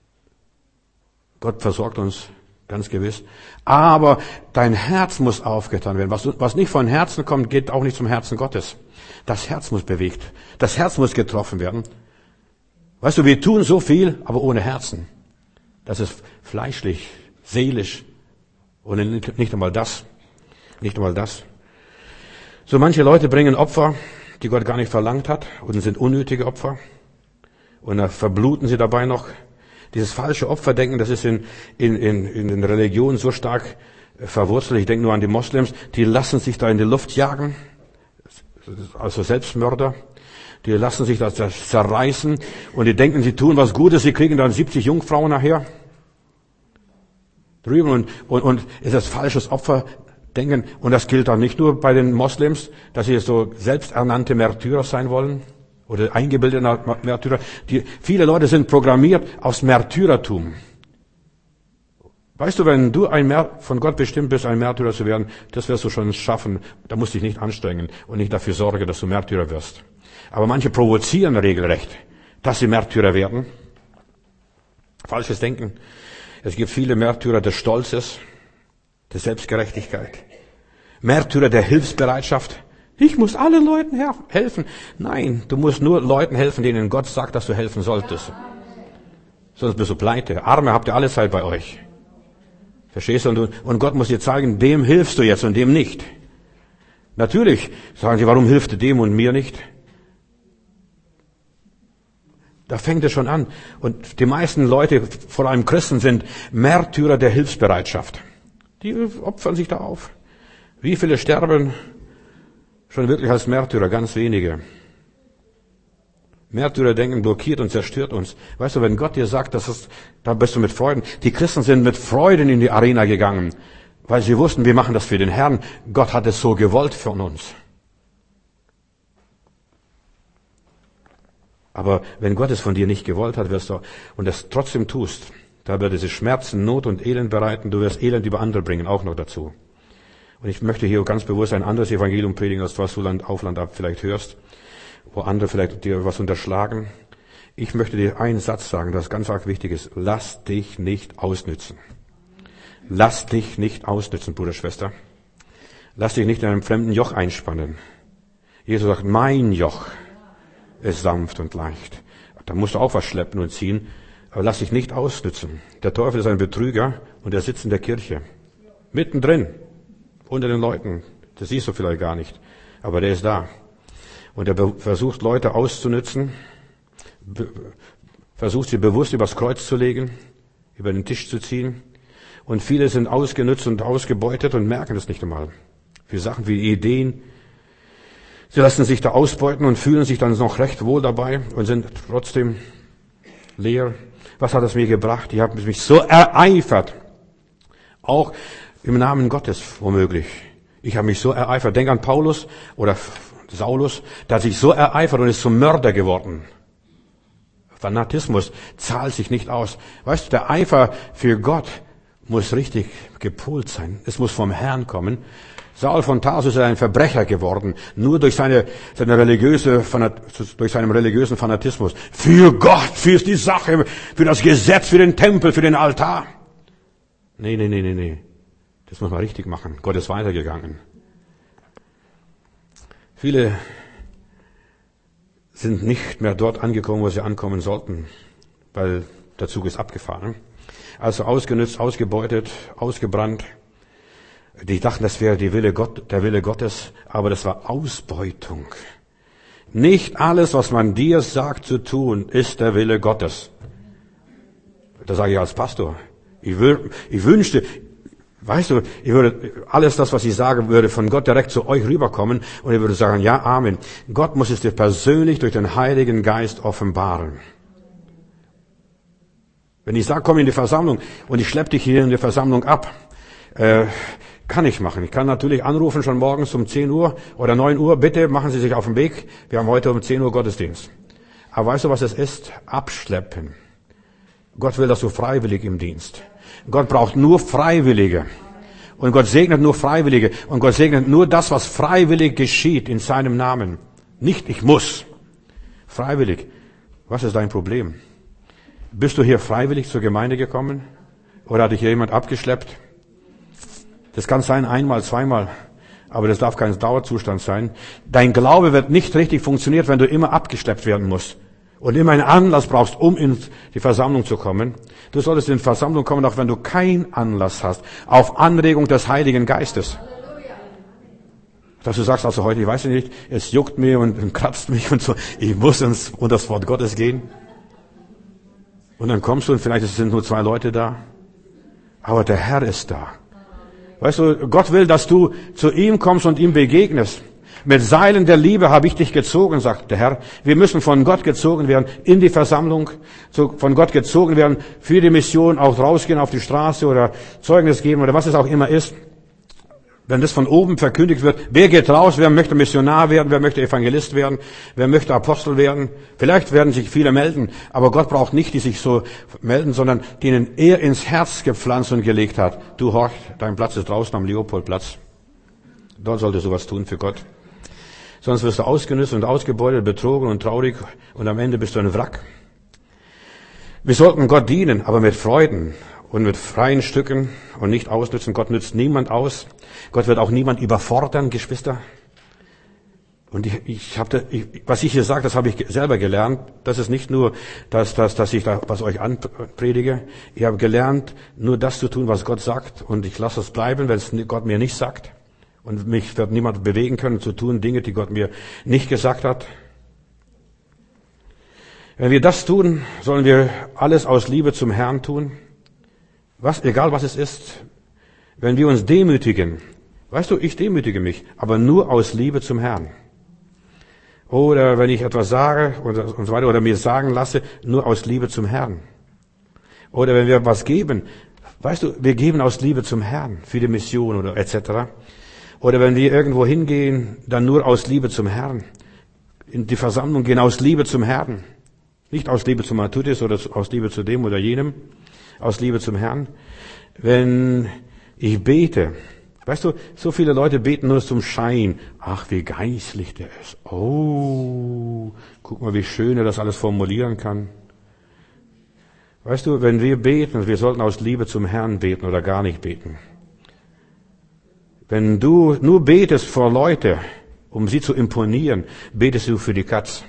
Gott versorgt uns ganz gewiss. Aber dein Herz muss aufgetan werden. Was, was nicht von Herzen kommt, geht auch nicht zum Herzen Gottes. Das Herz muss bewegt. Das Herz muss getroffen werden. Weißt du, wir tun so viel, aber ohne Herzen. Das ist fleischlich, seelisch. Und nicht, nicht einmal das. Nicht einmal das. So manche Leute bringen Opfer, die Gott gar nicht verlangt hat, und sind unnötige Opfer. Und da verbluten sie dabei noch. Dieses falsche Opferdenken, das ist in, in, in, in den Religionen so stark verwurzelt. Ich denke nur an die Moslems, die lassen sich da in die Luft jagen, also Selbstmörder. Die lassen sich da zerreißen und die denken, sie tun was Gutes, sie kriegen dann siebzig Jungfrauen nachher. Drüben und, und, und ist das falsches Opferdenken. Und das gilt dann nicht nur bei den Moslems, dass sie so selbsternannte Märtyrer sein wollen. Oder eingebildete Märtyrer. Die, viele Leute sind programmiert aus Märtyrertum. Weißt du, wenn du ein Mär, von Gott bestimmt bist, ein Märtyrer zu werden, das wirst du schon schaffen. Da musst du dich nicht anstrengen und nicht dafür sorgen, dass du Märtyrer wirst. Aber manche provozieren regelrecht, dass sie Märtyrer werden. Falsches Denken. Es gibt viele Märtyrer des Stolzes, der Selbstgerechtigkeit. Märtyrer der Hilfsbereitschaft. Ich muss allen Leuten helfen. Nein, du musst nur Leuten helfen, denen Gott sagt, dass du helfen solltest. Sonst bist du pleite. Arme habt ihr alle Zeit bei euch. Verstehst du? Und Gott muss dir zeigen, dem hilfst du jetzt und dem nicht. Natürlich sagen sie, warum hilft du dem und mir nicht? Da fängt es schon an. Und die meisten Leute, vor allem Christen, sind Märtyrer der Hilfsbereitschaft. Die opfern sich da auf. Wie viele sterben schon wirklich als Märtyrer? Ganz wenige. Märtyrerdenken blockiert und zerstört uns. Weißt du, wenn Gott dir sagt, das ist, da bist du mit Freuden. Die Christen sind mit Freuden in die Arena gegangen, weil sie wussten, wir machen das für den Herrn. Gott hat es so gewollt von uns. Aber wenn Gott es von dir nicht gewollt hat, wirst du, und es trotzdem tust, da wird es Schmerzen, Not und Elend bereiten. Du wirst Elend über andere bringen, auch noch dazu. Und ich möchte hier ganz bewusst ein anderes Evangelium predigen, als was du Land auf Land ab vielleicht hörst, wo andere vielleicht dir was unterschlagen. Ich möchte dir einen Satz sagen, das ganz arg wichtig ist. Lass dich nicht ausnützen. Lass dich nicht ausnützen, Bruder, Schwester. Lass dich nicht in einem fremden Joch einspannen. Jesus sagt, mein Joch ist sanft und leicht. Da musst du auch was schleppen und ziehen, aber lass dich nicht ausnützen. Der Teufel ist ein Betrüger und er sitzt in der Kirche. Mittendrin. Unter den Leuten. Das siehst du vielleicht gar nicht. Aber der ist da. Und er be- versucht, Leute auszunützen. Be- versucht, sie bewusst übers Kreuz zu legen. über den Tisch zu ziehen. Und viele sind ausgenutzt und ausgebeutet und merken das nicht einmal. Für Sachen wie Ideen. Sie lassen sich da ausbeuten und fühlen sich dann noch recht wohl dabei und sind trotzdem leer. Was hat es mir gebracht? Ich habe mich so ereifert. Auch im Namen Gottes womöglich. Ich habe mich so ereifert. Denk an Paulus oder Saulus. Der hat sich so ereifert und ist zum Mörder geworden. Fanatismus zahlt sich nicht aus. Weißt du, der Eifer für Gott muss richtig gepolt sein. Es muss vom Herrn kommen. Saul von Tarsus ist ein Verbrecher geworden, nur durch seine, seine religiöse, durch seinen religiösen Fanatismus. Für Gott, für die Sache, für das Gesetz, für den Tempel, für den Altar. Nee, nee, nee, nee, nee. Das muss man richtig machen. Gott ist weitergegangen. Viele sind nicht mehr dort angekommen, wo sie ankommen sollten, weil der Zug ist abgefahren. Also ausgenutzt, ausgebeutet, ausgebrannt. Die dachten, das wäre die Wille Gott, der Wille Gottes, aber das war Ausbeutung. Nicht alles, was man dir sagt zu tun, ist der Wille Gottes. Das sage ich als Pastor. Ich, wür, ich wünschte, weißt du, ich würde alles das, was ich sagen würde, von Gott direkt zu euch rüberkommen und ich würde sagen, ja, Amen. Gott muss es dir persönlich durch den Heiligen Geist offenbaren. Wenn ich sage, komm in die Versammlung und ich schleppe dich hier in die Versammlung ab, äh, kann ich machen. Ich kann natürlich anrufen schon morgens um zehn Uhr oder neun Uhr, bitte machen Sie sich auf den Weg. Wir haben heute um zehn Uhr Gottesdienst. Aber weißt du, was es ist? Abschleppen. Gott will, dass du freiwillig im Dienst. Gott braucht nur Freiwillige. Und Gott segnet nur Freiwillige. Und Gott segnet nur das, was freiwillig geschieht in seinem Namen. Nicht, ich muss. Freiwillig. Was ist dein Problem? Bist du hier freiwillig zur Gemeinde gekommen? Oder hat dich jemand abgeschleppt? Das kann sein einmal, zweimal, aber das darf kein Dauerzustand sein. Dein Glaube wird nicht richtig funktionieren, wenn du immer abgeschleppt werden musst und immer einen Anlass brauchst, um in die Versammlung zu kommen. Du solltest in die Versammlung kommen, auch wenn du keinen Anlass hast, auf Anregung des Heiligen Geistes. Dass du sagst, also heute, ich weiß nicht, es juckt mir und kratzt mich und so, ich muss ins, unter das Wort Gottes gehen. Und dann kommst du und vielleicht sind nur zwei Leute da, aber der Herr ist da. Weißt du, Gott will, dass du zu ihm kommst und ihm begegnest. Mit Seilen der Liebe habe ich dich gezogen, sagt der Herr. Wir müssen von Gott gezogen werden in die Versammlung, von Gott gezogen werden für die Mission, auch rausgehen auf die Straße oder Zeugnis geben oder was es auch immer ist. Wenn das von oben verkündigt wird, wer geht raus, wer möchte Missionar werden, wer möchte Evangelist werden, wer möchte Apostel werden. Vielleicht werden sich viele melden, aber Gott braucht nicht, die sich so melden, sondern denen er ins Herz gepflanzt und gelegt hat. Du horch, dein Platz ist draußen am Leopoldplatz. Dort solltest du was tun für Gott. Sonst wirst du ausgenutzt und ausgebeutet, betrogen und traurig und am Ende bist du ein Wrack. Wir sollten Gott dienen, aber mit Freuden und mit freien Stücken und nicht ausnützen. Gott nützt niemand aus. Gott wird auch niemand überfordern, Geschwister. Und ich, ich habe, was ich hier sage, das habe ich selber gelernt. Das ist nicht nur, dass, dass, dass ich da was euch anpredige. Ich habe gelernt, nur das zu tun, was Gott sagt. Und ich lasse es bleiben, wenn es Gott mir nicht sagt. Und mich wird niemand bewegen können, zu tun Dinge, die Gott mir nicht gesagt hat. Wenn wir das tun, sollen wir alles aus Liebe zum Herrn tun. Was, egal was es ist. Wenn wir uns demütigen, weißt du, ich demütige mich, aber nur aus Liebe zum Herrn. Oder wenn ich etwas sage und, und so weiter, oder mir sagen lasse, nur aus Liebe zum Herrn. Oder wenn wir was geben, weißt du, wir geben aus Liebe zum Herrn, für die Mission oder et cetera. Oder wenn wir irgendwo hingehen, dann nur aus Liebe zum Herrn. In die Versammlung gehen aus Liebe zum Herrn. Nicht aus Liebe zum Matutis oder aus Liebe zu dem oder jenem. Aus Liebe zum Herrn. Wenn ich bete, weißt du, so viele Leute beten nur zum Schein. Ach, wie geistlich der ist. Oh, guck mal, wie schön er das alles formulieren kann. Weißt du, wenn wir beten, wir sollten aus Liebe zum Herrn beten oder gar nicht beten. Wenn du nur betest vor Leute, um sie zu imponieren, betest du für die Katz.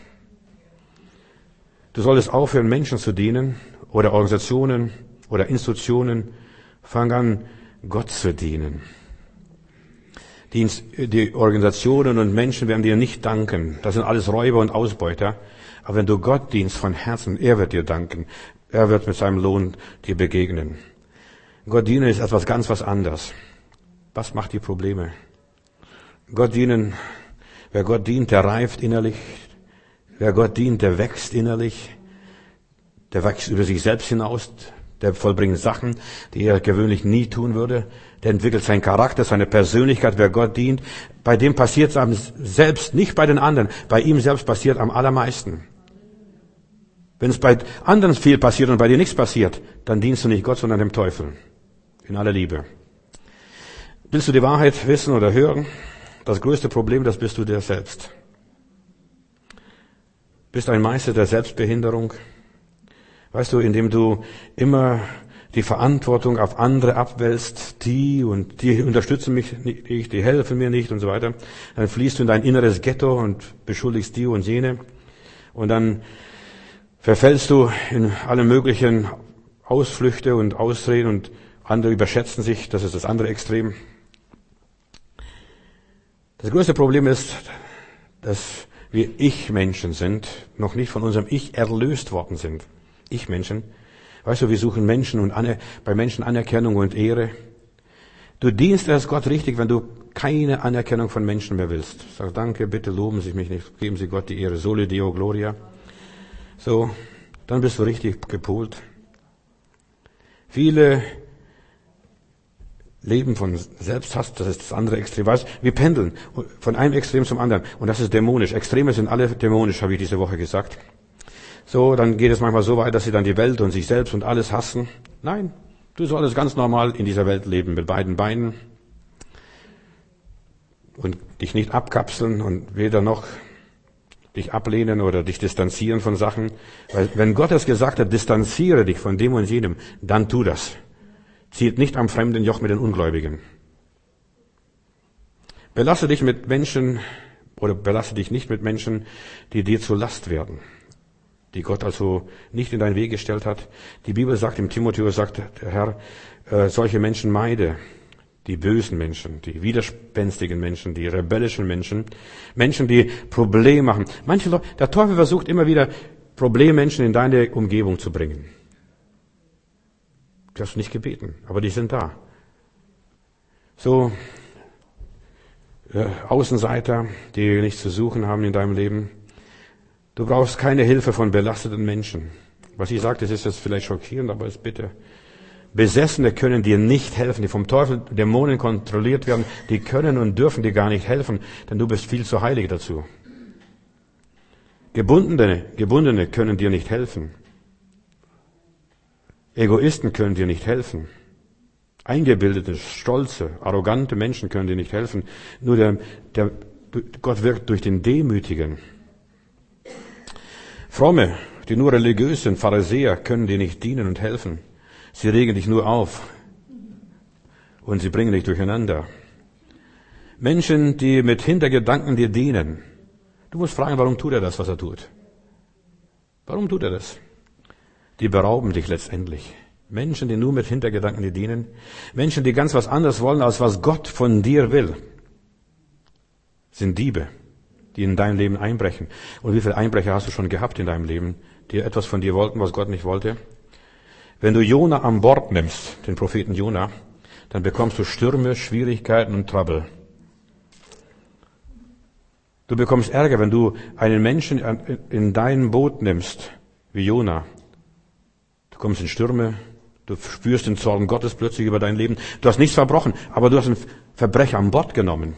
Du solltest aufhören, Menschen zu dienen oder Organisationen oder Institutionen. Fang an, Gott zu dienen. Die, die Organisationen und Menschen werden dir nicht danken. Das sind alles Räuber und Ausbeuter. Aber wenn du Gott dienst von Herzen, er wird dir danken. Er wird mit seinem Lohn dir begegnen. Gott dienen ist etwas ganz was anderes. Was macht die Probleme? Gott dienen, wer Gott dient, der reift innerlich. Wer Gott dient, der wächst innerlich. Der wächst über sich selbst hinaus. Der vollbringt Sachen, die er gewöhnlich nie tun würde. Der entwickelt seinen Charakter, seine Persönlichkeit. Wer Gott dient, bei dem passiert es am selbst, nicht bei den anderen. Bei ihm selbst passiert am allermeisten. Wenn es bei anderen viel passiert und bei dir nichts passiert, dann dienst du nicht Gott, sondern dem Teufel. In aller Liebe. Willst du die Wahrheit wissen oder hören? Das größte Problem, das bist du dir selbst. Bist ein Meister der Selbstbehinderung. Weißt du, indem du immer die Verantwortung auf andere abwälzt, die und die unterstützen mich nicht, die helfen mir nicht und so weiter. Dann fließt du in dein inneres Ghetto und beschuldigst die und jene. Und dann verfällst du in alle möglichen Ausflüchte und Ausreden und andere überschätzen sich. Das ist das andere Extrem. Das größte Problem ist, dass wir Ich-Menschen sind, noch nicht von unserem Ich erlöst worden sind. Ich-Menschen. Weißt du, wir suchen Menschen und Aner- bei Menschen Anerkennung und Ehre. Du dienst erst Gott richtig, wenn du keine Anerkennung von Menschen mehr willst. Sag danke, bitte loben Sie mich nicht, geben Sie Gott die Ehre. Soli Deo Gloria. So, dann bist du richtig gepolt. Viele leben von Selbsthass, das ist das andere Extrem. Weißt, wir pendeln von einem Extrem zum anderen und das ist dämonisch. Extreme sind alle dämonisch, habe ich diese Woche gesagt. So, dann geht es manchmal so weit, dass sie dann die Welt und sich selbst und alles hassen. Nein, du solltest ganz normal in dieser Welt leben, mit beiden Beinen und dich nicht abkapseln und weder noch dich ablehnen oder dich distanzieren von Sachen. Weil wenn Gott es gesagt hat, distanziere dich von dem und jenem, dann tu das. Zieht nicht am fremden Joch mit den Ungläubigen. Belasse dich mit Menschen oder belasse dich nicht mit Menschen, die dir zur Last werden, die Gott also nicht in deinen Weg gestellt hat. Die Bibel sagt, im Timotheus sagt der Herr, äh, solche Menschen meide. Die bösen Menschen, die widerspenstigen Menschen, die rebellischen Menschen, Menschen, die Probleme machen. Manche Leute, der Teufel versucht immer wieder, Problemmenschen in deine Umgebung zu bringen. Du hast nicht gebeten, aber die sind da. So, äh, Außenseiter, die nichts zu suchen haben in deinem Leben. Du brauchst keine Hilfe von belasteten Menschen. Was ich sage, das ist jetzt vielleicht schockierend, aber es bitte. Besessene können dir nicht helfen, die vom Teufel, Dämonen kontrolliert werden, die können und dürfen dir gar nicht helfen, denn du bist viel zu heilig dazu. Gebundene, Gebundene können dir nicht helfen. Egoisten können dir nicht helfen. Eingebildete, stolze, arrogante Menschen können dir nicht helfen. Nur der, der, Gott wirkt durch den Demütigen. Fromme, die nur religiös sind, Pharisäer, können dir nicht dienen und helfen. Sie regen dich nur auf und sie bringen dich durcheinander. Menschen, die mit Hintergedanken dir dienen. Du musst fragen, warum tut er das, was er tut? Warum tut er das? Die berauben dich letztendlich. Menschen, die nur mit Hintergedanken dir dienen. Menschen, die ganz was anderes wollen, als was Gott von dir will, sind Diebe, die in dein Leben einbrechen. Und wie viele Einbrecher hast du schon gehabt in deinem Leben, die etwas von dir wollten, was Gott nicht wollte? Wenn du Jona an Bord nimmst, den Propheten Jona, dann bekommst du Stürme, Schwierigkeiten und Trouble. Du bekommst Ärger, wenn du einen Menschen in dein Boot nimmst, wie Jona. Du kommst in Stürme, du spürst den Zorn Gottes plötzlich über dein Leben. Du hast nichts verbrochen, aber du hast einen Verbrecher an Bord genommen.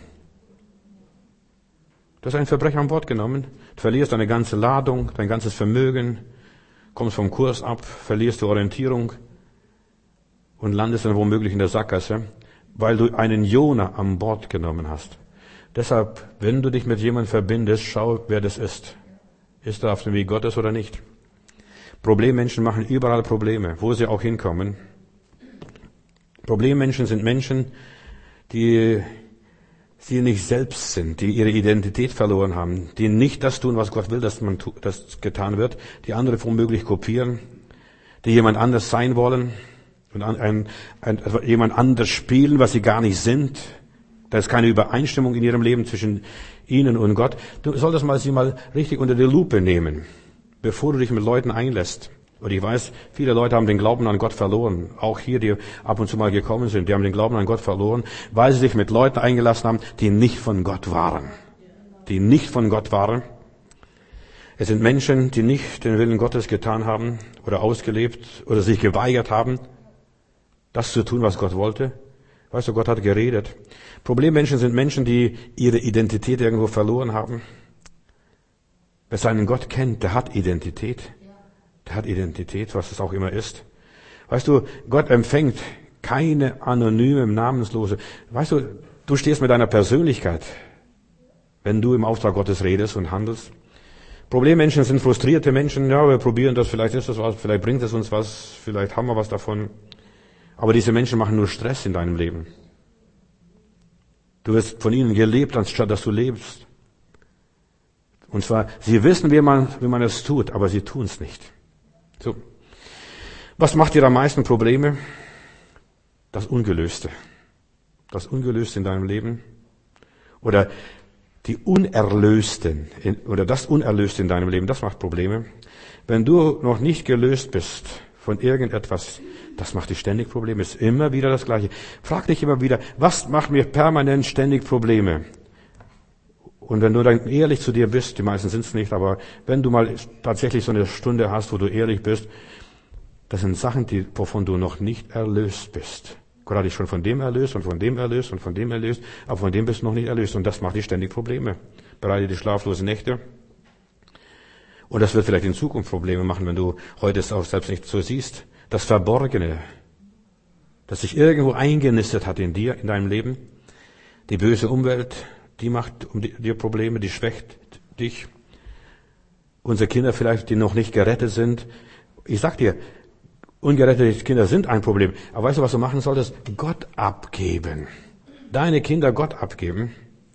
Du hast einen Verbrecher an Bord genommen, du verlierst deine ganze Ladung, dein ganzes Vermögen, kommst vom Kurs ab, verlierst die Orientierung und landest dann womöglich in der Sackgasse, weil du einen Jona an Bord genommen hast. Deshalb, wenn du dich mit jemandem verbindest, schau, wer das ist. Ist er auf dem Weg Gottes oder nicht? Problemmenschen machen überall Probleme, wo sie auch hinkommen. Problemmenschen sind Menschen, die sie nicht selbst sind, die ihre Identität verloren haben, die nicht das tun, was Gott will, dass man tu, dass getan wird, die andere womöglich kopieren, die jemand anders sein wollen und ein, ein, ein, jemand anders spielen, was sie gar nicht sind. Da ist keine Übereinstimmung in ihrem Leben zwischen ihnen und Gott. Du solltest mal sie mal richtig unter die Lupe nehmen, bevor du dich mit Leuten einlässt. Und ich weiß, viele Leute haben den Glauben an Gott verloren. Auch hier, die ab und zu mal gekommen sind, die haben den Glauben an Gott verloren, weil sie sich mit Leuten eingelassen haben, die nicht von Gott waren. Die nicht von Gott waren. Es sind Menschen, die nicht den Willen Gottes getan haben oder ausgelebt oder sich geweigert haben, das zu tun, was Gott wollte. Weißt du, Gott hat geredet. Problemmenschen sind Menschen, die ihre Identität irgendwo verloren haben. Wer seinen Gott kennt, der hat Identität. Der hat Identität, was es auch immer ist. Weißt du, Gott empfängt keine anonyme, namenslose. Weißt du, du stehst mit deiner Persönlichkeit, wenn du im Auftrag Gottes redest und handelst. Problemmenschen sind frustrierte Menschen. Ja, wir probieren das, vielleicht ist das was, vielleicht bringt es uns was, vielleicht haben wir was davon. Aber diese Menschen machen nur Stress in deinem Leben. Du wirst von ihnen gelebt, anstatt dass du lebst. Und zwar, sie wissen, wie man, wie man es tut, aber sie tun es nicht. So. Was macht dir am meisten Probleme? Das Ungelöste. Das Ungelöste in deinem Leben. Oder die Unerlösten, oder das Unerlöste in deinem Leben, das macht Probleme. Wenn du noch nicht gelöst bist von irgendetwas, das macht dich ständig Probleme. Ist immer wieder das Gleiche. Frag dich immer wieder, was macht mir permanent ständig Probleme? Und wenn du dann ehrlich zu dir bist, die meisten sind es nicht, aber wenn du mal tatsächlich so eine Stunde hast, wo du ehrlich bist, das sind Sachen, die, wovon du noch nicht erlöst bist. Gott hat dich schon von dem erlöst und von dem erlöst und von dem erlöst, aber von dem bist du noch nicht erlöst. Und das macht dir ständig Probleme. Bereitet dir schlaflose Nächte. Und das wird vielleicht in Zukunft Probleme machen, wenn du heute es auch selbst nicht so siehst. Das Verborgene, das sich irgendwo eingenistet hat in dir, in deinem Leben. Die böse Umwelt, die macht dir Probleme, die schwächt dich. Unsere Kinder vielleicht, die noch nicht gerettet sind. Ich sag dir, ungerettete Kinder sind ein Problem. Aber weißt du, was du machen solltest? Gott abgeben. Deine Kinder Gott abgeben.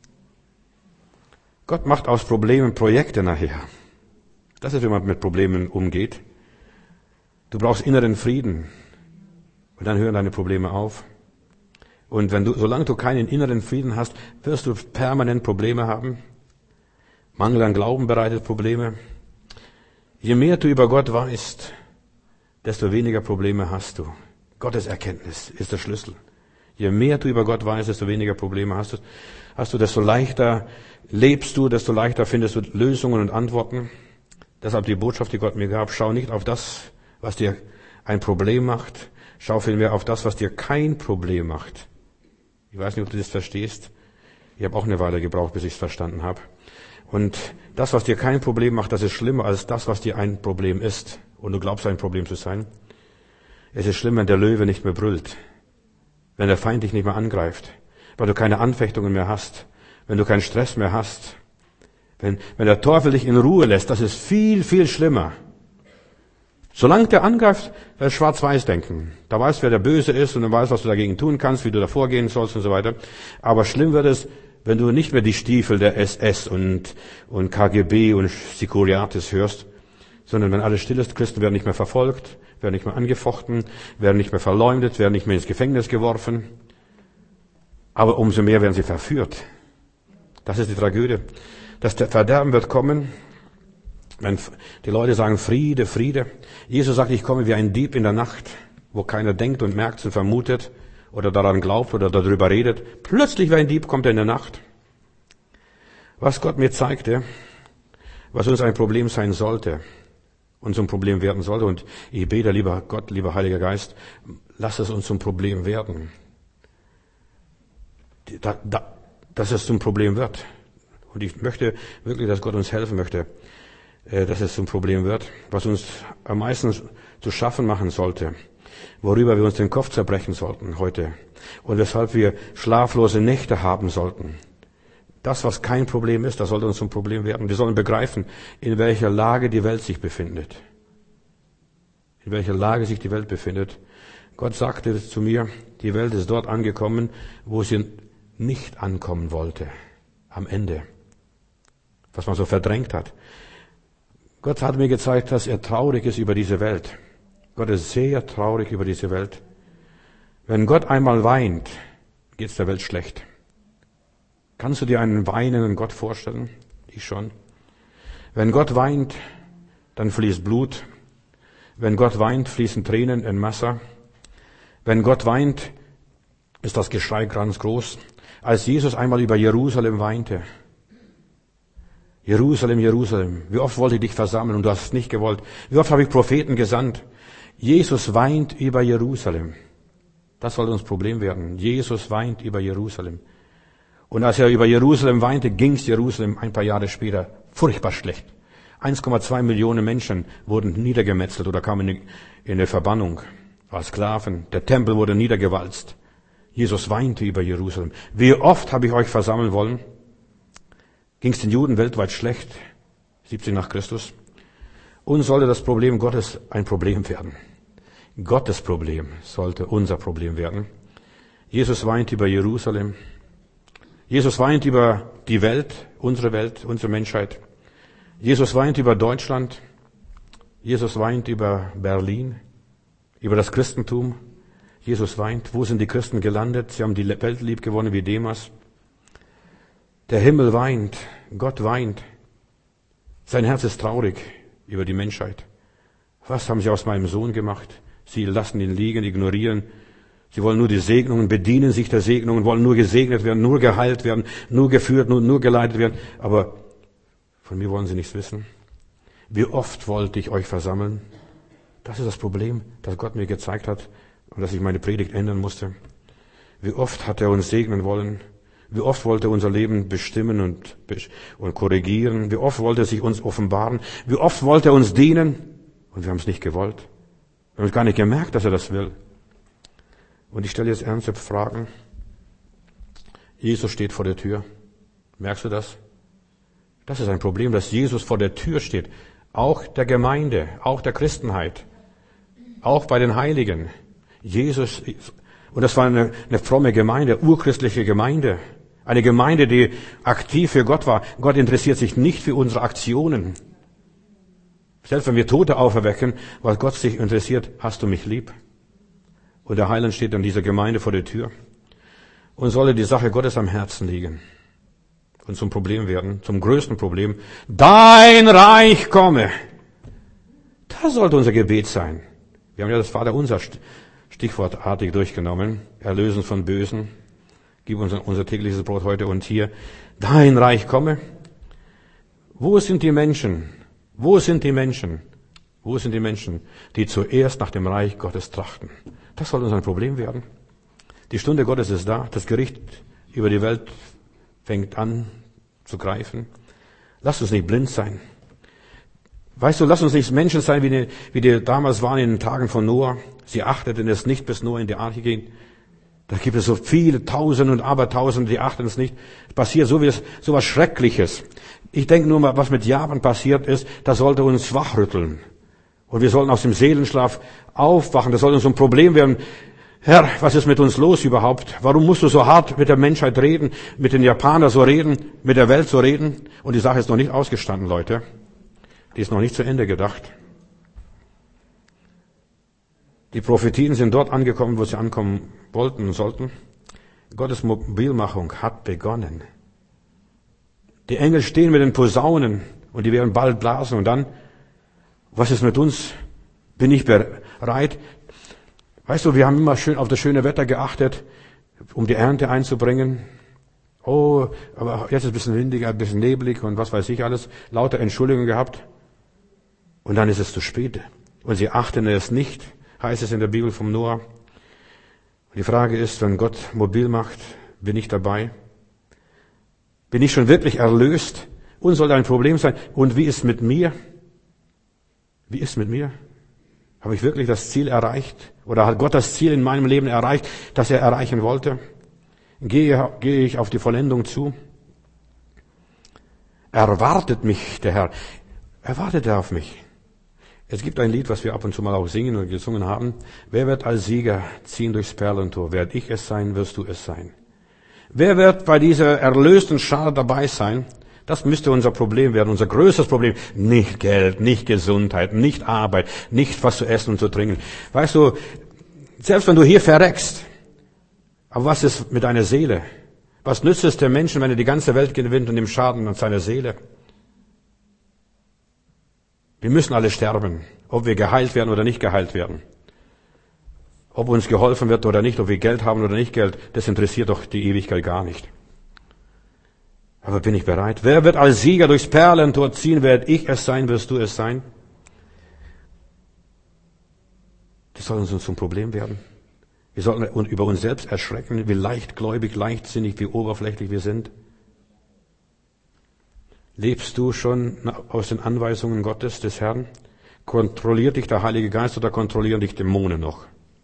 Gott macht aus Problemen Projekte nachher. Das ist, wie man mit Problemen umgeht. Du brauchst inneren Frieden. Und dann hören deine Probleme auf. Und wenn du, solange du keinen inneren Frieden hast, wirst du permanent Probleme haben. Mangel an Glauben bereitet Probleme. Je mehr du über Gott weißt, desto weniger Probleme hast du. Gottes Erkenntnis ist der Schlüssel. Je mehr du über Gott weißt, desto weniger Probleme hast du, hast du, desto leichter lebst du, desto leichter findest du Lösungen und Antworten. Deshalb die Botschaft, die Gott mir gab, schau nicht auf das, was dir ein Problem macht, schau vielmehr auf das, was dir kein Problem macht. Ich weiß nicht, ob du das verstehst. Ich habe auch eine Weile gebraucht, bis ich es verstanden habe. Und das, was dir kein Problem macht, das ist schlimmer als das, was dir ein Problem ist. Und du glaubst, ein Problem zu sein. Es ist schlimm, wenn der Löwe nicht mehr brüllt. Wenn der Feind dich nicht mehr angreift. Weil du keine Anfechtungen mehr hast. Wenn du keinen Stress mehr hast. Wenn, wenn der Teufel dich in Ruhe lässt, das ist viel, viel schlimmer. Solange der angreift, das ist Schwarz-Weiß-Denken. Da weißt, wer der Böse ist und du weißt, was du dagegen tun kannst, wie du da vorgehen sollst und so weiter. Aber schlimm wird es, wenn du nicht mehr die Stiefel der S S und, und K G B und Securiatis hörst, sondern wenn alles still ist, Christen werden nicht mehr verfolgt, werden nicht mehr angefochten, werden nicht mehr verleumdet, werden nicht mehr ins Gefängnis geworfen. Aber umso mehr werden sie verführt. Das ist die Tragödie. Das Verderben wird kommen, wenn die Leute sagen Friede, Friede. Jesus sagt, ich komme wie ein Dieb in der Nacht, wo keiner denkt und merkt und vermutet oder daran glaubt oder darüber redet. Plötzlich wie ein Dieb kommt er in der Nacht. Was Gott mir zeigte, was uns ein Problem sein sollte, uns zum Problem werden sollte. Und ich bete, lieber Gott, lieber Heiliger Geist, lass es uns zum Problem werden. Da, da, dass es zum Problem wird. Und ich möchte wirklich, dass Gott uns helfen möchte, dass es zum Problem wird, was uns am meisten zu schaffen machen sollte, worüber wir uns den Kopf zerbrechen sollten heute und weshalb wir schlaflose Nächte haben sollten. Das, was kein Problem ist, das sollte uns zum Problem werden. Wir sollen begreifen, in welcher Lage die Welt sich befindet. In welcher Lage sich die Welt befindet. Gott sagte zu mir, die Welt ist dort angekommen, wo sie nicht ankommen wollte. Am Ende. Was man so verdrängt hat. Gott hat mir gezeigt, dass er traurig ist über diese Welt. Gott ist sehr traurig über diese Welt. Wenn Gott einmal weint, geht es der Welt schlecht. Kannst du dir einen weinenden Gott vorstellen? Ich schon. Wenn Gott weint, dann fließt Blut. Wenn Gott weint, fließen Tränen in Messer. Wenn Gott weint, ist das Geschrei ganz groß. Als Jesus einmal über Jerusalem weinte, Jerusalem, Jerusalem, wie oft wollte ich dich versammeln und du hast es nicht gewollt. Wie oft habe ich Propheten gesandt. Jesus weint über Jerusalem. Das soll uns Problem werden. Jesus weint über Jerusalem. Und als er über Jerusalem weinte, ging es Jerusalem ein paar Jahre später furchtbar schlecht. eins Komma zwei Millionen Menschen wurden niedergemetzelt oder kamen in eine Verbannung als Sklaven. Der Tempel wurde niedergewalzt. Jesus weinte über Jerusalem. Wie oft habe ich euch versammeln wollen? Ging es den Juden weltweit schlecht? siebzig nach Christus. Uns sollte das Problem Gottes ein Problem werden. Gottes Problem sollte unser Problem werden. Jesus weint über Jerusalem. Jesus weint über die Welt, unsere Welt, unsere Menschheit. Jesus weint über Deutschland. Jesus weint über Berlin, über das Christentum. Jesus weint. Wo sind die Christen gelandet? Sie haben die Welt lieb gewonnen wie Demas. Der Himmel weint. Gott weint. Sein Herz ist traurig über die Menschheit. Was haben sie aus meinem Sohn gemacht? Sie lassen ihn liegen, ignorieren. Sie wollen nur die Segnungen, bedienen sich der Segnungen, wollen nur gesegnet werden, nur geheilt werden, nur geführt, nur, nur geleitet werden. Aber von mir wollen sie nichts wissen. Wie oft wollte ich euch versammeln? Das ist das Problem, das Gott mir gezeigt hat und dass ich meine Predigt ändern musste. Wie oft hat er uns segnen wollen? Wie oft wollte er unser Leben bestimmen und, und korrigieren? Wie oft wollte er sich uns offenbaren? Wie oft wollte er uns dienen? Und wir haben es nicht gewollt. Wir haben gar nicht gemerkt, dass er das will. Und ich stelle jetzt ernste Fragen. Jesus steht vor der Tür. Merkst du das? Das ist ein Problem, dass Jesus vor der Tür steht. Auch der Gemeinde, auch der Christenheit, auch bei den Heiligen. Jesus, und das war eine, eine fromme Gemeinde, urchristliche Gemeinde. Eine Gemeinde, die aktiv für Gott war. Gott interessiert sich nicht für unsere Aktionen. Selbst wenn wir Tote auferwecken, was Gott sich interessiert, hast du mich lieb? Und der Heiland steht an dieser Gemeinde vor der Tür und solle die Sache Gottes am Herzen liegen und zum Problem werden, zum größten Problem. Dein Reich komme. Das sollte unser Gebet sein. Wir haben ja das Vaterunser stichwortartig durchgenommen. Erlösen von Bösen. Gib uns unser tägliches Brot heute und hier. Dein Reich komme. Wo sind die Menschen? Wo sind die Menschen? Wo sind die Menschen, die zuerst nach dem Reich Gottes trachten? Das soll uns ein Problem werden. Die Stunde Gottes ist da. Das Gericht über die Welt fängt an zu greifen. Lass uns nicht blind sein. Weißt du, lass uns nicht Menschen sein, wie die, wie die damals waren in den Tagen von Noah. Sie achteten es nicht, bis Noah in die Arche ging. Da gibt es so viele Tausende und Abertausende, die achten es nicht. Es passiert so, wie es, so was Schreckliches. Ich denke nur mal, was mit Japan passiert ist, das sollte uns wachrütteln. Und wir sollten aus dem Seelenschlaf aufwachen. Das soll uns ein Problem werden. Herr, was ist mit uns los überhaupt? Warum musst du so hart mit der Menschheit reden, mit den Japanern so reden, mit der Welt so reden? Und die Sache ist noch nicht ausgestanden, Leute. Die ist noch nicht zu Ende gedacht. Die Prophetien sind dort angekommen, wo sie ankommen wollten und sollten. Gottes Mobilmachung hat begonnen. Die Engel stehen mit den Posaunen und die werden bald blasen. Und dann, was ist mit uns? Bin ich bereit? Weißt du, wir haben immer schön auf das schöne Wetter geachtet, um die Ernte einzubringen. Oh, aber jetzt ist es ein bisschen windiger, ein bisschen neblig und was weiß ich alles. Lauter Entschuldigungen gehabt. Und dann ist es zu spät. Und sie achten es nicht, heißt es in der Bibel vom Noah. Die Frage ist, wenn Gott mobil macht, bin ich dabei? Bin ich schon wirklich erlöst? Uns soll ein Problem sein. Und wie ist mit mir? Wie ist mit mir? Habe ich wirklich das Ziel erreicht? Oder hat Gott das Ziel in meinem Leben erreicht, das er erreichen wollte? Gehe, gehe ich auf die Vollendung zu? Erwartet mich der Herr? Erwartet er auf mich? Es gibt ein Lied, was wir ab und zu mal auch singen und gesungen haben. Wer wird als Sieger ziehen durchs Perlentor? Werd ich es sein, wirst du es sein. Wer wird bei dieser erlösten Schar dabei sein? Das müsste unser Problem werden, unser größtes Problem. Nicht Geld, nicht Gesundheit, nicht Arbeit, nicht was zu essen und zu trinken. Weißt du, selbst wenn du hier verreckst, aber was ist mit deiner Seele? Was nützt es dem Menschen, wenn er die ganze Welt gewinnt und ihm Schaden an seiner Seele? Wir müssen alle sterben, ob wir geheilt werden oder nicht geheilt werden. Ob uns geholfen wird oder nicht, ob wir Geld haben oder nicht Geld, das interessiert doch die Ewigkeit gar nicht. Aber bin ich bereit? Wer wird als Sieger durchs Perlentor ziehen? Werde ich es sein? Wirst du es sein? Das soll uns zum Problem werden. Wir sollten über uns selbst erschrecken, wie leichtgläubig, leichtsinnig, wie oberflächlich wir sind. Lebst du schon aus den Anweisungen Gottes, des Herrn? Kontrolliert dich der Heilige Geist oder kontrollieren dich Dämonen noch?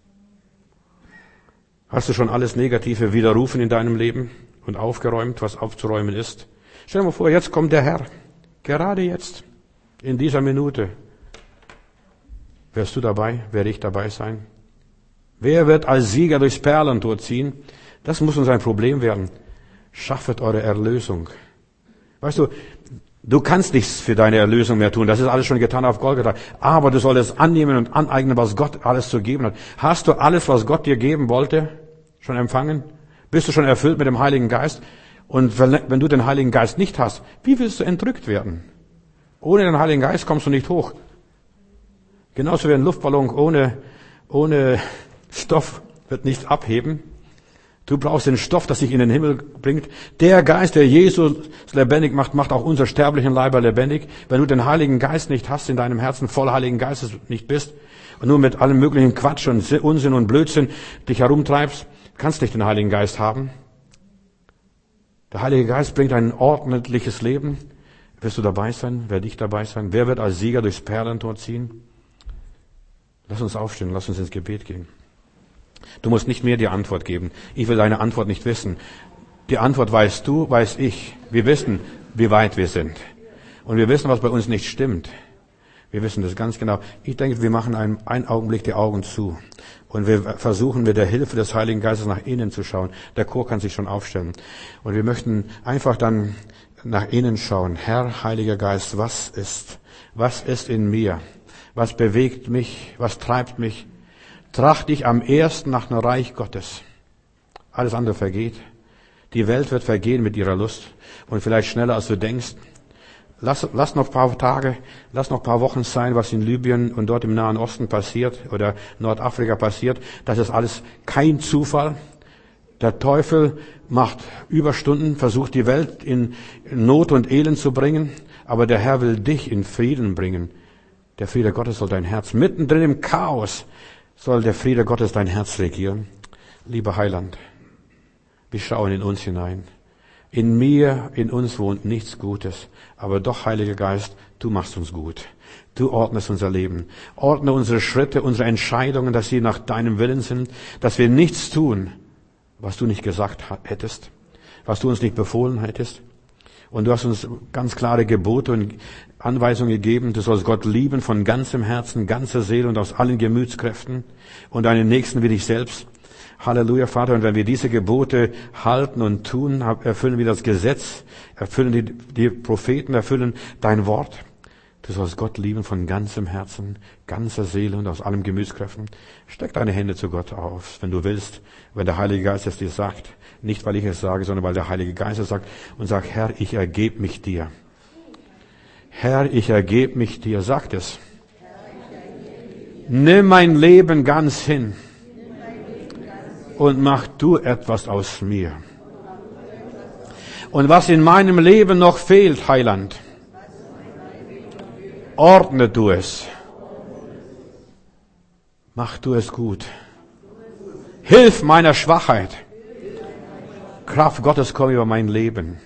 Hast du schon alles Negative widerrufen in deinem Leben und aufgeräumt, was aufzuräumen ist? Stell dir mal vor, jetzt kommt der Herr. Gerade jetzt, in dieser Minute. Wärst du dabei? Werde ich dabei sein? Wer wird als Sieger durchs Perlentor ziehen? Das muss uns ein Problem werden. Schaffet eure Erlösung. Weißt du, du kannst nichts für deine Erlösung mehr tun. Das ist alles schon getan auf Golgatha. Aber du solltest annehmen und aneignen, was Gott alles zu geben hat. Hast du alles, was Gott dir geben wollte, schon empfangen? Bist du schon erfüllt mit dem Heiligen Geist? Und wenn du den Heiligen Geist nicht hast, wie willst du entrückt werden? Ohne den Heiligen Geist kommst du nicht hoch. Genauso wie ein Luftballon ohne, ohne Stoff wird nicht abheben. Du brauchst den Stoff, das dich in den Himmel bringt. Der Geist, der Jesus lebendig macht, macht auch unser sterblichen Leiber lebendig. Wenn du den Heiligen Geist nicht hast, in deinem Herzen voll Heiligen Geistes nicht bist und nur mit allem möglichen Quatsch und Unsinn und Blödsinn dich herumtreibst, kannst nicht den Heiligen Geist haben. Der Heilige Geist bringt ein ordentliches Leben. Wirst du dabei sein? Werde ich dabei sein? Wer wird als Sieger durchs Perlentor ziehen? Lass uns aufstehen, lass uns ins Gebet gehen. Du musst nicht mir die Antwort geben. Ich will deine Antwort nicht wissen. Die Antwort weißt du, weiß ich. Wir wissen, wie weit wir sind. Und wir wissen, was bei uns nicht stimmt. Wir wissen das ganz genau. Ich denke, wir machen einen, einen Augenblick die Augen zu. Und wir versuchen mit der Hilfe des Heiligen Geistes nach innen zu schauen. Der Chor kann sich schon aufstellen. Und wir möchten einfach dann nach innen schauen. Herr, Heiliger Geist, was ist? Was ist in mir? Was bewegt mich? Was treibt mich? Tracht dich am ersten nach dem Reich Gottes. Alles andere vergeht. Die Welt wird vergehen mit ihrer Lust. Und vielleicht schneller, als du denkst. Lass, lass noch ein paar Tage, lass noch ein paar Wochen sein, was in Libyen und dort im Nahen Osten passiert oder Nordafrika passiert. Das ist alles kein Zufall. Der Teufel macht Überstunden, versucht die Welt in Not und Elend zu bringen. Aber der Herr will dich in Frieden bringen. Der Friede Gottes soll dein Herz, mittendrin im Chaos, soll der Friede Gottes dein Herz regieren. Lieber Heiland, wir schauen in uns hinein. In mir, in uns wohnt nichts Gutes. Aber doch, Heiliger Geist, du machst uns gut. Du ordnest unser Leben. Ordne unsere Schritte, unsere Entscheidungen, dass sie nach deinem Willen sind. Dass wir nichts tun, was du nicht gesagt hättest. Was du uns nicht befohlen hättest. Und du hast uns ganz klare Gebote und Anweisungen gegeben. Du sollst Gott lieben von ganzem Herzen, ganzer Seele und aus allen Gemütskräften. Und deinen Nächsten wie dich selbst. Halleluja, Vater. Und wenn wir diese Gebote halten und tun, erfüllen wir das Gesetz, erfüllen die, die Propheten, erfüllen dein Wort. Du sollst Gott lieben von ganzem Herzen, ganzer Seele und aus allen Gemütskräften. Streck deine Hände zu Gott aus, wenn du willst, wenn der Heilige Geist es dir sagt. Nicht, weil ich es sage, sondern weil der Heilige Geist es sagt. Und sag, Herr, ich ergebe mich dir. Herr, ich ergebe mich dir. Sagt es. Nimm mein Leben ganz hin. Und mach du etwas aus mir. Und was in meinem Leben noch fehlt, Heiland, ordne du es. Mach du es gut. Hilf meiner Schwachheit. Kraft Gottes, komm über mein Leben.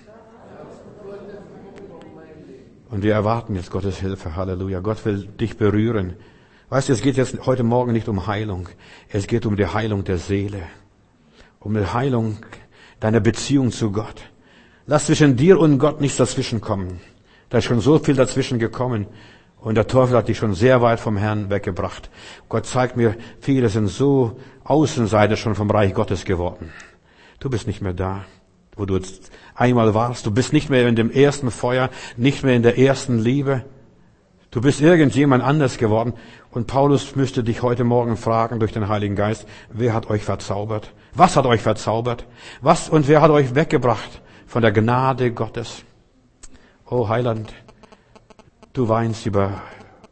Und wir erwarten jetzt Gottes Hilfe. Halleluja. Gott will dich berühren. Weißt du, es geht jetzt heute Morgen nicht um Heilung. Es geht um die Heilung der Seele. Um die Heilung deiner Beziehung zu Gott. Lass zwischen dir und Gott nichts dazwischen kommen. Da ist schon so viel dazwischen gekommen. Und der Teufel hat dich schon sehr weit vom Herrn weggebracht. Gott zeigt mir, viele sind so Außenseiter schon vom Reich Gottes geworden. Du bist nicht mehr da, wo du einmal warst. Du bist nicht mehr in dem ersten Feuer, nicht mehr in der ersten Liebe. Du bist irgendjemand anders geworden. Und Paulus müsste dich heute Morgen fragen durch den Heiligen Geist, wer hat euch verzaubert? Was hat euch verzaubert? Was und wer hat euch weggebracht von der Gnade Gottes? O Heiland, du weinst über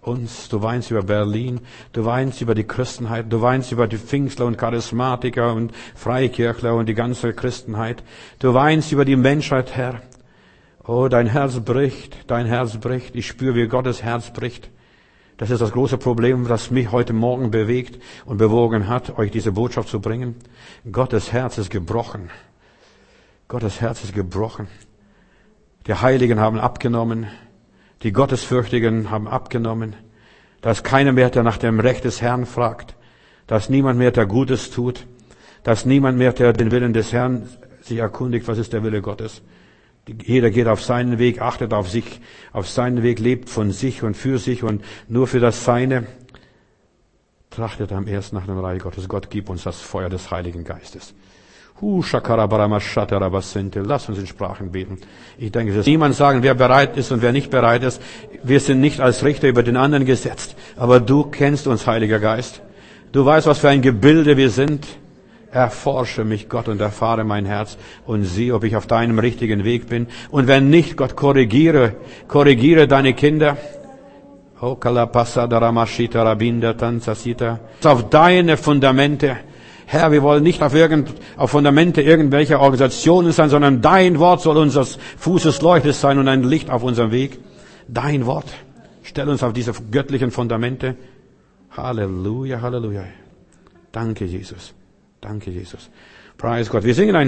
uns, du weinst über Berlin, du weinst über die Christenheit, du weinst über die Pfingstler und Charismatiker und Freikirchler und die ganze Christenheit. Du weinst über die Menschheit, Herr. Oh, dein Herz bricht, dein Herz bricht. Ich spüre, wie Gottes Herz bricht. Das ist das große Problem, das mich heute Morgen bewegt und bewogen hat, euch diese Botschaft zu bringen. Gottes Herz ist gebrochen. Gottes Herz ist gebrochen. Die Heiligen haben abgenommen. Die Gottesfürchtigen haben abgenommen. Da ist keiner mehr, der nach dem Recht des Herrn fragt. Da ist niemand mehr, der Gutes tut. Da ist niemand mehr, der den Willen des Herrn sich erkundigt, was ist der Wille Gottes. Jeder geht auf seinen Weg, achtet auf sich, auf seinen Weg, lebt von sich und für sich und nur für das Seine. Trachtet am ersten nach dem Reich Gottes. Gott, gib uns das Feuer des Heiligen Geistes. Hu Shakarabarama-Shatarabasente. Lass uns in Sprachen beten. Ich denke, dass niemand sagen, wer bereit ist und wer nicht bereit ist. Wir sind nicht als Richter über den anderen gesetzt. Aber du kennst uns, Heiliger Geist. Du weißt, was für ein Gebilde wir sind. Erforsche mich, Gott, und erfahre mein Herz und sieh, ob ich auf deinem richtigen Weg bin. Und wenn nicht, Gott, korrigiere, korrigiere deine Kinder. Auf deine Fundamente. Herr, wir wollen nicht auf, irgend, auf Fundamente irgendwelcher Organisationen sein, sondern dein Wort soll unseres Fußes Leuchte sein und ein Licht auf unserem Weg. Dein Wort. Stell uns auf diese göttlichen Fundamente. Halleluja, Halleluja. Danke, Jesus. Danke, Jesus. Preis Gott. Wir singen ein